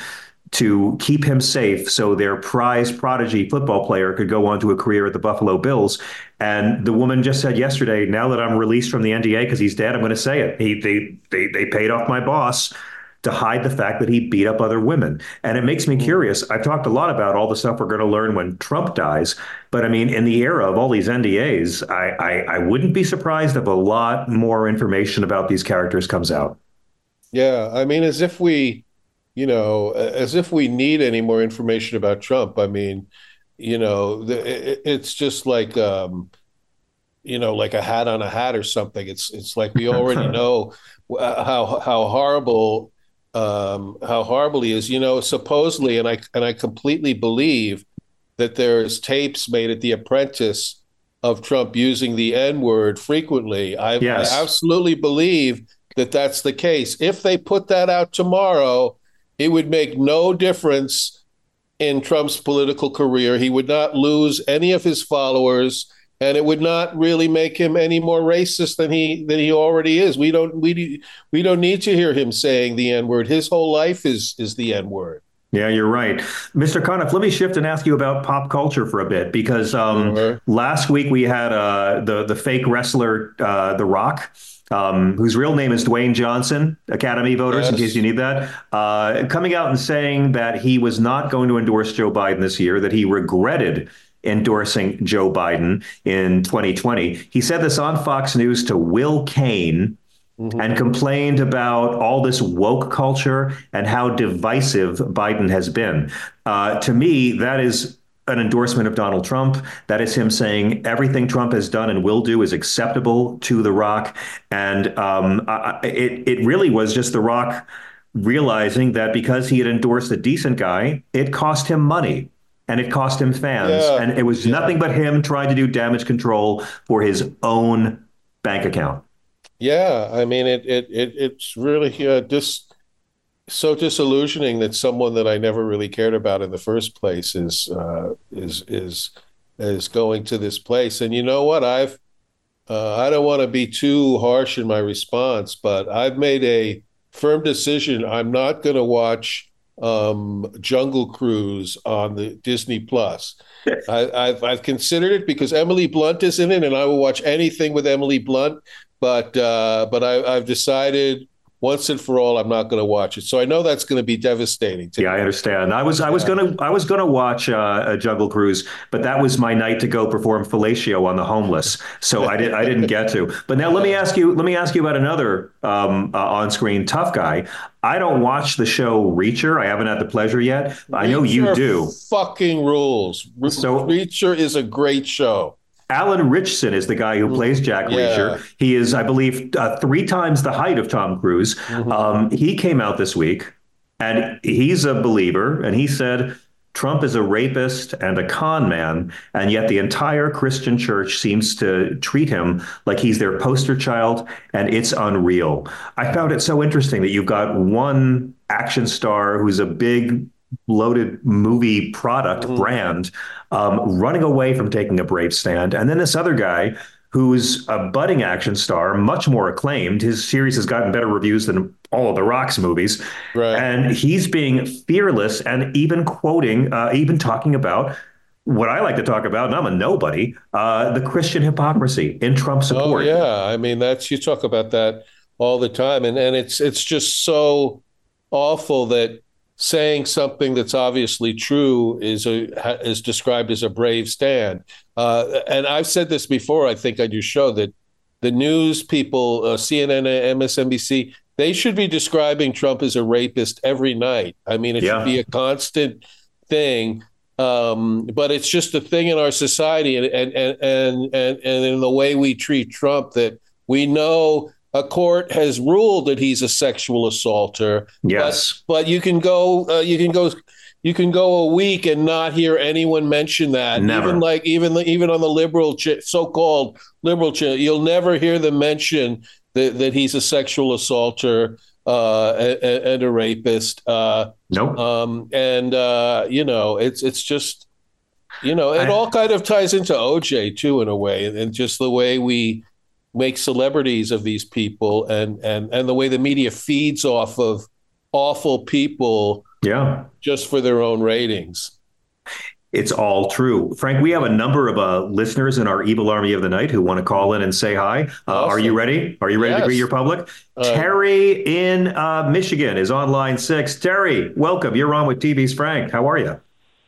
to keep him safe so their prized prodigy football player could go on to a career at the Buffalo Bills. And the woman just said yesterday, now that I'm released from the N D A because he's dead, I'm going to say it. He, they, they, they paid off my boss to hide the fact that he beat up other women. And it makes me curious. I've talked a lot about all the stuff we're going to learn when Trump dies. But I mean, in the era of all these N D As, I, I, I wouldn't be surprised if a lot more information about these characters comes out. Yeah, I mean, as if we... You know, as if we need any more information about Trump. I mean, you know, the, it's just like, um, you know, like a hat on a hat or something. It's it's like we already know how how horrible um, how horrible he is. You know, supposedly, and I and I completely believe that there's tapes made at The Apprentice of Trump using the N-word frequently. I, yes. I absolutely believe that that's the case. If they put that out tomorrow, it would make no difference in Trump's political career. He would not lose any of his followers, and it would not really make him any more racist than he than he already is. We don't we we don't need to hear him saying the N-word. His whole life is is the N-word. Yeah, you're right. Mister Conniff, let me shift and ask you about pop culture for a bit, because um, sure. last week we had uh, the the fake wrestler, uh, The Rock, Um, whose real name is Dwayne Johnson, Academy voters, yes. in case you need that, uh, coming out and saying that he was not going to endorse Joe Biden this year, that he regretted endorsing Joe Biden in twenty twenty. He said this on Fox News to Will Cain, mm-hmm. and complained about all this woke culture and how divisive Biden has been. Uh, to me, that is an endorsement of Donald Trump. That is him saying everything Trump has done and will do is acceptable to The Rock. And um, I, it, it really was just The Rock realizing that because he had endorsed a decent guy, it cost him money and it cost him fans. Yeah. And it was yeah. nothing but him trying to do damage control for his own bank account. Yeah, I mean, it it, it it's really uh, dis- so disillusioning that someone that I never really cared about in the first place is uh, is is is going to this place. And you know what? I've uh, I don't want to be too harsh in my response, but I've made a firm decision. I'm not going to watch um, Jungle Cruise on the Disney Plus. I, I've I've considered it because Emily Blunt is in it, and I will watch anything with Emily Blunt. But uh, but I, I've decided once and for all, I'm not going to watch it. So I know that's going to be devastating. To yeah, I understand. I was I was gonna I was gonna watch uh, a Jungle Cruise, but that was my night to go perform fellatio on the homeless. So I did I didn't get to. But now let me ask you let me ask you about another um, uh, on-screen tough guy. I don't watch the show Reacher. I haven't had the pleasure yet. I know you Reacher do. Fucking rules. Re- So- Reacher is a great show. Alan Ritchson is the guy who plays Jack Yeah. Reacher. He is, I believe, uh, three times the height of Tom Cruise. Um, he came out this week, and he's a believer, and he said Trump is a rapist and a con man, and yet the entire Christian church seems to treat him like he's their poster child, and it's unreal. I found it so interesting that you've got one action star who's a big loaded movie product brand um, running away from taking a brave stand. And then this other guy who's a budding action star, much more acclaimed. His series has gotten better reviews than all of The Rock's movies. Right. And he's being fearless and even quoting, uh, even talking about what I like to talk about, and I'm a nobody, uh, the Christian hypocrisy in Trump support. Oh, yeah. I mean, that's, you talk about that all the time. And, and it's, it's just so awful that saying something that's obviously true is a, is described as a brave stand. Uh, and I've said this before, I think on your show, that the news people, uh, C N N, M S N B C, they should be describing Trump as a rapist every night. I mean, it Yeah. should be a constant thing. Um, but it's just a thing in our society and, and, and, and, and, and in the way we treat Trump that we know a court has ruled that he's a sexual assaulter. Yes. But, but you can go, uh, you can go, you can go a week and not hear anyone mention that. Never. Even like, even, even on the liberal, ch- so-called liberal channel, you'll never hear them mention that, that he's a sexual assaulter uh, and, and a rapist. Uh, nope. Um, and, uh, you know, it's, it's just, you know, it all kind of ties into O J too, in a way, and, and just the way we make celebrities of these people and, and, and the way the media feeds off of awful people Yeah. just for their own ratings. It's all true. Frank, we have a number of uh, listeners in our Evil Army of the Night who want to call in and say hi. Uh, Are you ready? Are you ready Yes. to greet your public? Uh, Terry in uh, Michigan is on line six. Terry, welcome. You're on with T V's Frank. How are you?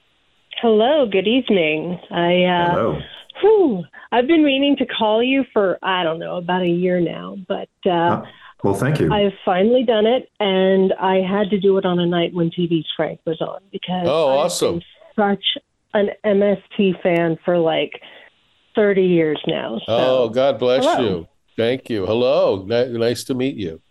Hello, good evening. I uh, Hello. whew, I've been meaning to call you for, I don't know, about a year now, but uh, Uh, well, thank you. I've finally done it, and I had to do it on a night when T V's Frank was on because Oh, I've awesome. been such an M S T fan for like thirty years now. So. Oh, God bless Hello. you. Thank you. Hello. Ni- nice to meet you.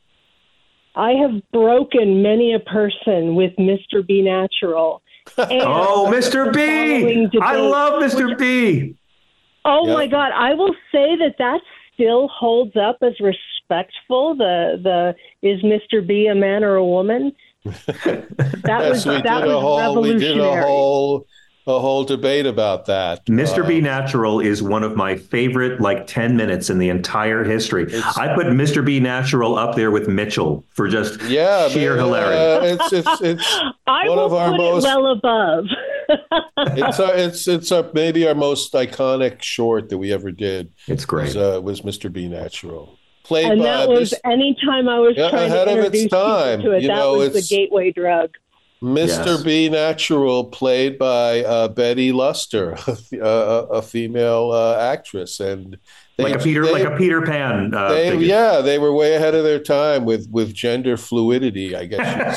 I have broken many a person with Mister B Natural. And Oh, Mister the B! following I debate, love Mister which- B. Oh Yeah. my God! I will say that that still holds up as respectful. The the is Mister B a man or a woman? That Yes, was we that did a was whole, we did a revolutionary. whole, a whole debate about that. Mister Uh, B Natural is one of my favorite, like ten minutes in the entire history. I put Mister B Natural up there with Mitchell for just Yeah, sheer man, hilarity. uh, it's it's it's I one will of our put most it well above. it's our, it's it's our, maybe our most iconic short that we ever did. It's great. Was, uh, was Mister B Natural, played And by that was Mis- anytime I was Yeah, trying ahead to of its introduce people time. to it, You that know, was it's- the gateway drug. Mister Yes. B Natural, played by uh, Betty Luster, a, a, a female uh, actress, and they, like a Peter, they- like a Peter Pan. Uh, they, figure. yeah, they were way ahead of their time with with gender fluidity, I guess you'd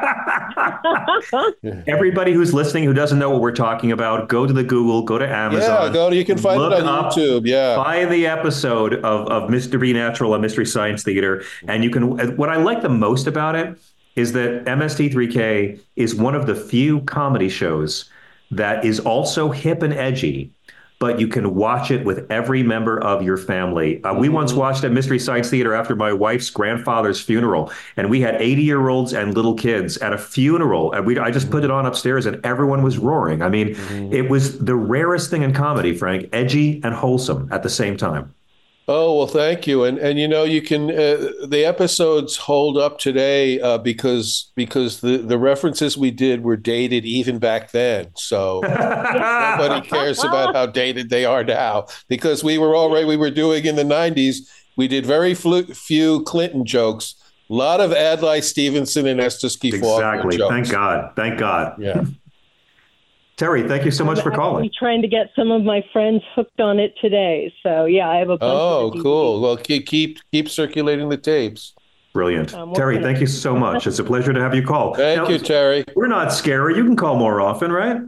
say. Everybody who's listening who doesn't know what we're talking about, go to the Google, go to Amazon. Yeah, go to, you can find look it on up, YouTube. Yeah. Find the episode of, of Mister B Natural on Mystery Science Theater. And you can, what I like the most about it is that M S T three K is one of the few comedy shows that is also hip and edgy, but you can watch it with every member of your family. Uh, we once watched at Mystery Science Theater after my wife's grandfather's funeral, and we had eighty-year-olds and little kids at a funeral, and we I just put it on upstairs, and everyone was roaring. I mean, it was the rarest thing in comedy, Frank, edgy and wholesome at the same time. Oh, well, thank you. And, and you know, you can, uh, the episodes hold up today uh, because because the, the references we did were dated even back then. So nobody cares about how dated they are now because we were already, we were doing in the nineties, we did very flu- few Clinton jokes, A lot of Adlai Stevenson and Esther Ski Exactly. jokes. Thank God. Thank God. Yeah. Terry, thank you so much I'm for calling. actually trying to get some of my friends hooked on it today. So yeah, I have a bunch Oh, of the cool. Well, keep keep keep circulating the tapes. Brilliant. Um, Terry, working thank on you it. so much. It's a pleasure to have you call. Thank Now, you, Terry. We're not scary. You can call more often, right?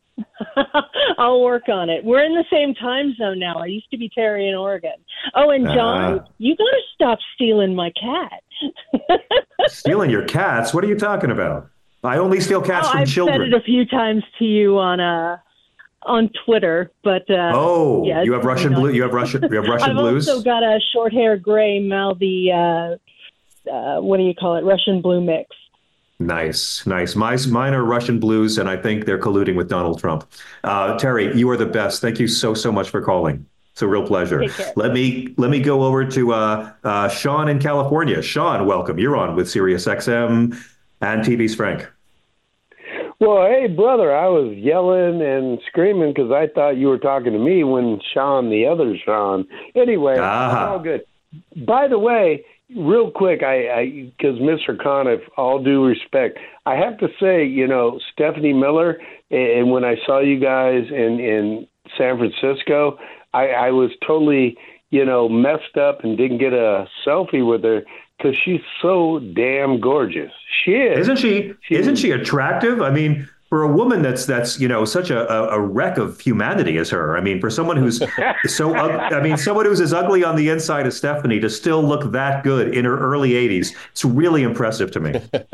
I'll work on it. We're in the same time zone now. I used to be Terry in Oregon. Oh, and John, Ah. you got to stop stealing my cat. Stealing your cats? What are you talking about? I only steal cats oh, from I've children. said it a few times to you on uh on Twitter, but uh, oh, yeah, you have it's Russian not- blue. You have Russian. You have Russian I've blues. also got a short hair, gray, mouthy. Uh, uh, what do you call it? Russian blue mix. Nice, nice. My, mine are Russian blues, and I think they're colluding with Donald Trump. Uh, Terry, you are the best. Thank you so, so much for calling. It's a real pleasure. Take care. Let me let me go over to uh, uh, Sean in California. Sean, welcome. You're on with Sirius X M and T V's Frank. Well, hey, brother, I was yelling and screaming because I thought you were talking to me when Sean, the other Sean. Anyway, Ah. it's all good. By the way, real quick, I because Mister Conniff, all due respect, I have to say, you know, Stephanie Miller, and when I saw you guys in, in San Francisco, I, I was totally, you know, messed up and didn't get a selfie with her because she's so damn gorgeous. She is. Isn't she? Isn't she attractive? I mean, for a woman that's that's you know such a, a, a wreck of humanity as her. I mean, for someone who's so ug- I mean, someone who's as ugly on the inside as Stephanie to still look that good in her early eighties, it's really impressive to me.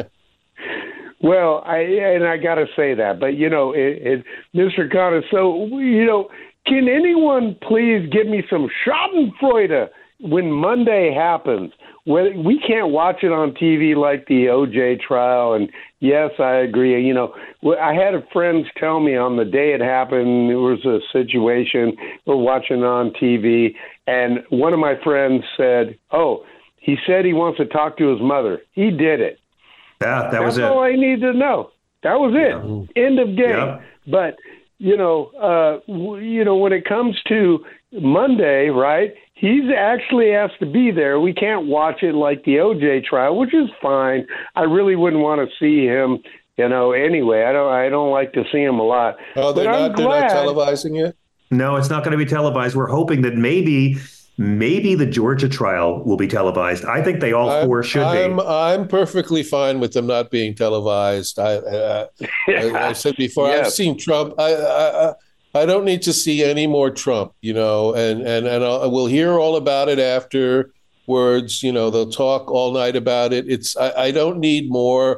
Well, I and I got to say that, but you know, it, it, Mister Connor. So you know, can anyone please give me some Schadenfreude when Monday happens? When we can't watch it on T V like the O J trial, and yes, I agree. You know, I had friends tell me on the day it happened, there was a situation we're watching on T V, and one of my friends said, "Oh, he said he wants to talk to his mother. He did it." Yeah, that was That's it. all I need to know. That was it. End of game. Yeah. But you know, uh, w- you know, when it comes to Monday, right? He's actually has to be there. We can't watch it like the O J trial, which is fine. I really wouldn't want to see him, you know. Anyway, I don't. I don't like to see him a lot. Oh, they're But I'm not. They're not glad- televising it. No, it's not going to be televised. We're hoping that maybe maybe the Georgia trial will be televised. I think they all I'm, four should I'm, be. I'm perfectly fine with them not being televised. I, uh, I, I said before, I've Yes. seen Trump. I, I, I I don't need to see any more Trump, you know, and and and I'll, we'll hear all about it afterwards. You know, they'll talk all night about it. It's I, I don't need more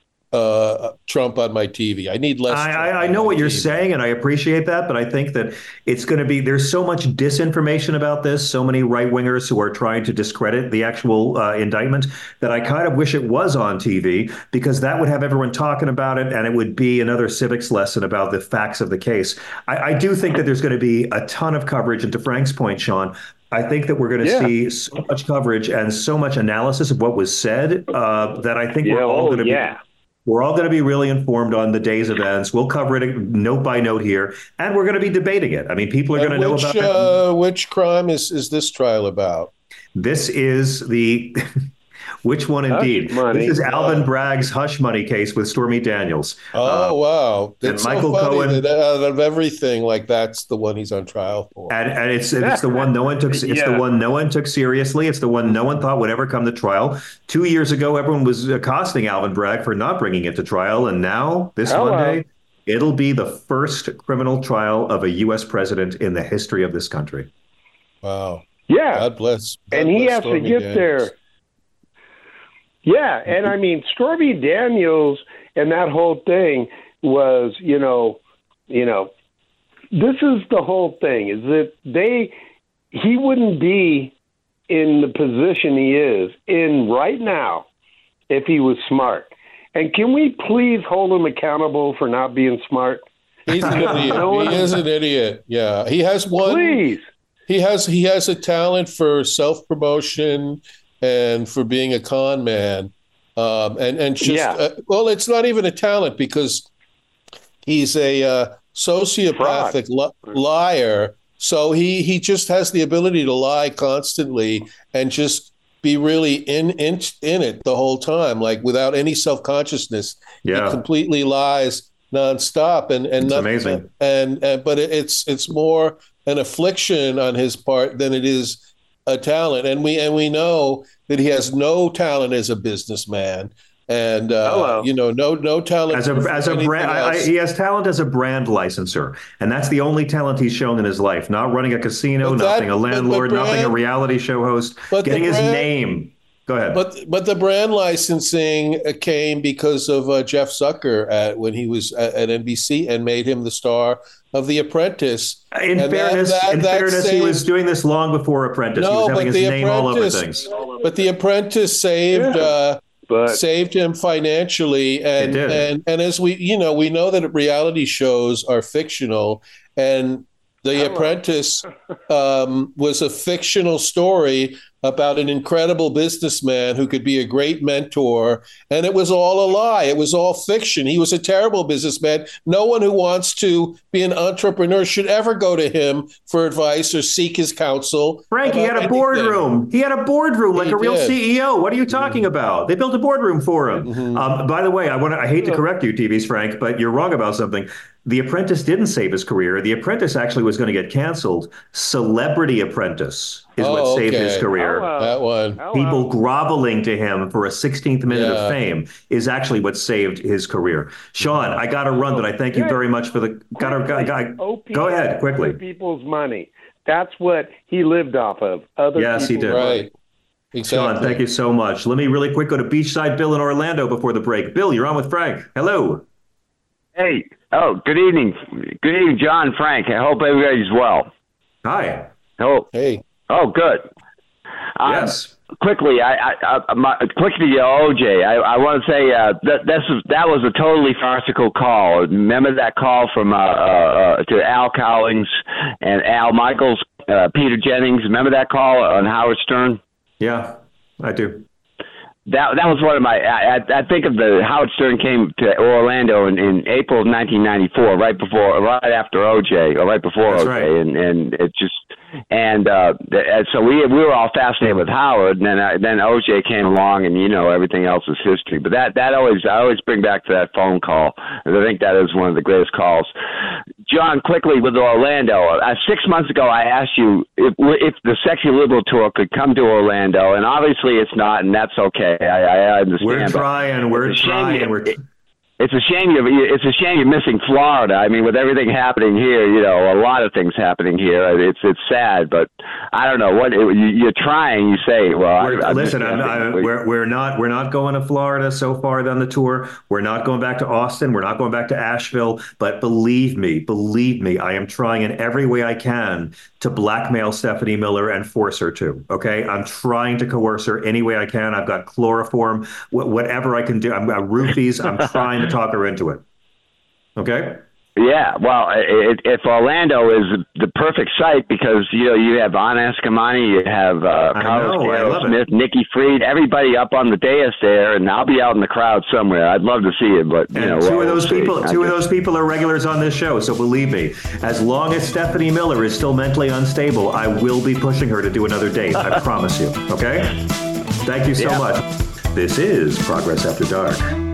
uh, Trump on my T V. I need less. I, Trump I, I on know my what you're T V. saying, and I appreciate that, but I think that it's going to be there's so much disinformation about this, so many right wingers who are trying to discredit the actual uh, indictment that I kind of wish it was on T V because that would have everyone talking about it, and it would be another civics lesson about the facts of the case. I, I do think that there's going to be a ton of coverage, and to Frank's point, Sean, I think that we're going to Yeah. see so much coverage and so much analysis of what was said uh, that I think Yeah, we're all oh, going to yeah. be. We're all going to be really informed on the day's events. We'll cover it note by note here, and we're going to be debating it. I mean, people are going to And know which, about it. uh, which crime is, is this trial about? This is the which one indeed? money. This is Alvin Bragg's hush money case with Stormy Daniels. Oh, Uh, wow. and It's Michael so funny Cohen- that out of everything, like that's the one he's on trial for. And, and it's it's the one no one took. It's Yeah. the one no one took seriously. It's the one no one thought would ever come to trial. Two years ago, everyone was accosting Alvin Bragg for not bringing it to trial, and now this Hello. Monday, it'll be the first criminal trial of a U S president in the history of this country. Wow. Yeah. God bless. God and he bless has to Stormy get Daniels. there. Yeah, and I mean Stormy Daniels and that whole thing was, you know, you know, this is the whole thing is that they he wouldn't be in the position he is in right now if he was smart. And can we please hold him accountable for not being smart? He's an idiot. He is an idiot. Yeah, he has one. Please. He has he has a talent for self promotion and for being a con man, um, and and just Yeah. uh, well, it's not even a talent because he's a uh, sociopathic li- liar. So he he just has the ability to lie constantly and just be really in in in it the whole time, like without any self consciousness. Yeah, he completely lies nonstop, and and it's nothing, amazing. And, and but it's it's more an affliction on his part than it is a talent, and we and we know that he has no talent as a businessman. And uh, you know, no, no talent as a as a brand. I, I, he has talent as a brand licenser, and that's the only talent he's shown in his life. Not running a casino, But nothing that- a but the landlord, nothing a brand- reality show host. but the Getting his brand- name. Go ahead. But but the brand licensing came because of uh, Jeff Zucker at, when he was at, at N B C and made him the star of The Apprentice. In And that- fairness, that- in that fairness, he saved- was doing this long before Apprentice. he was having his The name all over Apprentice- things. But The Apprentice saved uh, saved him financially, and It did. and and as we you know we know that reality shows are fictional, and The Apprentice um, was a fictional story about an incredible businessman who could be a great mentor, and it was all a lie. It was all fiction. He was a terrible businessman. No one who wants to be an entrepreneur should ever go to him for advice or seek his counsel. Frank, he had about a anything. boardroom. He had a boardroom like He a real did. C E O. What are you talking about? They built a boardroom for him. Mm-hmm. Um, by the way, I want to. I hate to correct you, T V's Frank, but you're wrong about something. The Apprentice didn't save his career. The Apprentice actually was going to get canceled. Celebrity Apprentice is what Oh, saved his okay. career. Oh, wow. That one. People groveling to him for a sixteenth minute Yeah. of fame is actually what saved his career. Sean, I got to run, but I thank you very much for the. Got to go, go ahead quickly. Other people's money. That's what he lived off of. Other Yes, he people's did. money. Right. Sean, thank you so much. Let me really quick go to Beachside Bill in Orlando before the break. Bill, you're on with Frank. Hello. Hey, oh, good evening. Good evening, John, Frank. I hope everybody's well. Hi. Oh, hey. Oh, good. Um, yes. Quickly, I, I, I my, quickly to O J. I, I want to say uh, that that's, that was a totally farcical call. Remember that call from uh, uh, to Al Cowlings and Al Michaels, uh, Peter Jennings. Remember that call on Howard Stern? Yeah, I do. That that was one of my. I, I I think of the Howard Stern came to Orlando in, in April of nineteen ninety-four, right before, right after O J, or right before That's O J, right. and and it just and uh, and so we we were all fascinated with Howard, and then I, then O J came along, and you know everything else is history. But that that always I always bring back to that phone call, because I think that is one of the greatest calls. John, quickly with Orlando. Uh, six months ago, I asked you if, if the Sexy Liberal Tour could come to Orlando, and obviously it's not, and that's okay. I, I understand. We're but trying. We're it's a shame trying. you- We're. It's a shame you're. It's a shame you're missing Florida. I mean, with everything happening here, you know, a lot of things happening here. It's it's sad, but I don't know what you, you're trying. You say, well, We're, I, I listen, missed I'm, I, everything. we're we're not we're not going to Florida so far on the tour. We're not going back to Austin. We're not going back to Asheville. But believe me, believe me, I am trying in every way I can to blackmail Stephanie Miller and force her to. Okay, I'm trying to coerce her any way I can. I've got chloroform, wh- whatever I can do. I'm got roofies. I'm trying to talk her into it. Okay. Yeah, well, it, if Orlando is the perfect site, because you know you have Anna Eskamani, you have uh, Carlos know, I love Guerrero Smith, Nikki Fried, everybody up on the dais there, and I'll be out in the crowd somewhere. I'd love to see it, but you And know, two well, of those we'll see. people, I two of just- those people are regulars on this show. So believe me, as long as Stephanie Miller is still mentally unstable, I will be pushing her to do another date. I promise you. Okay. Thank you so Yeah. much. This is Progress After Dark.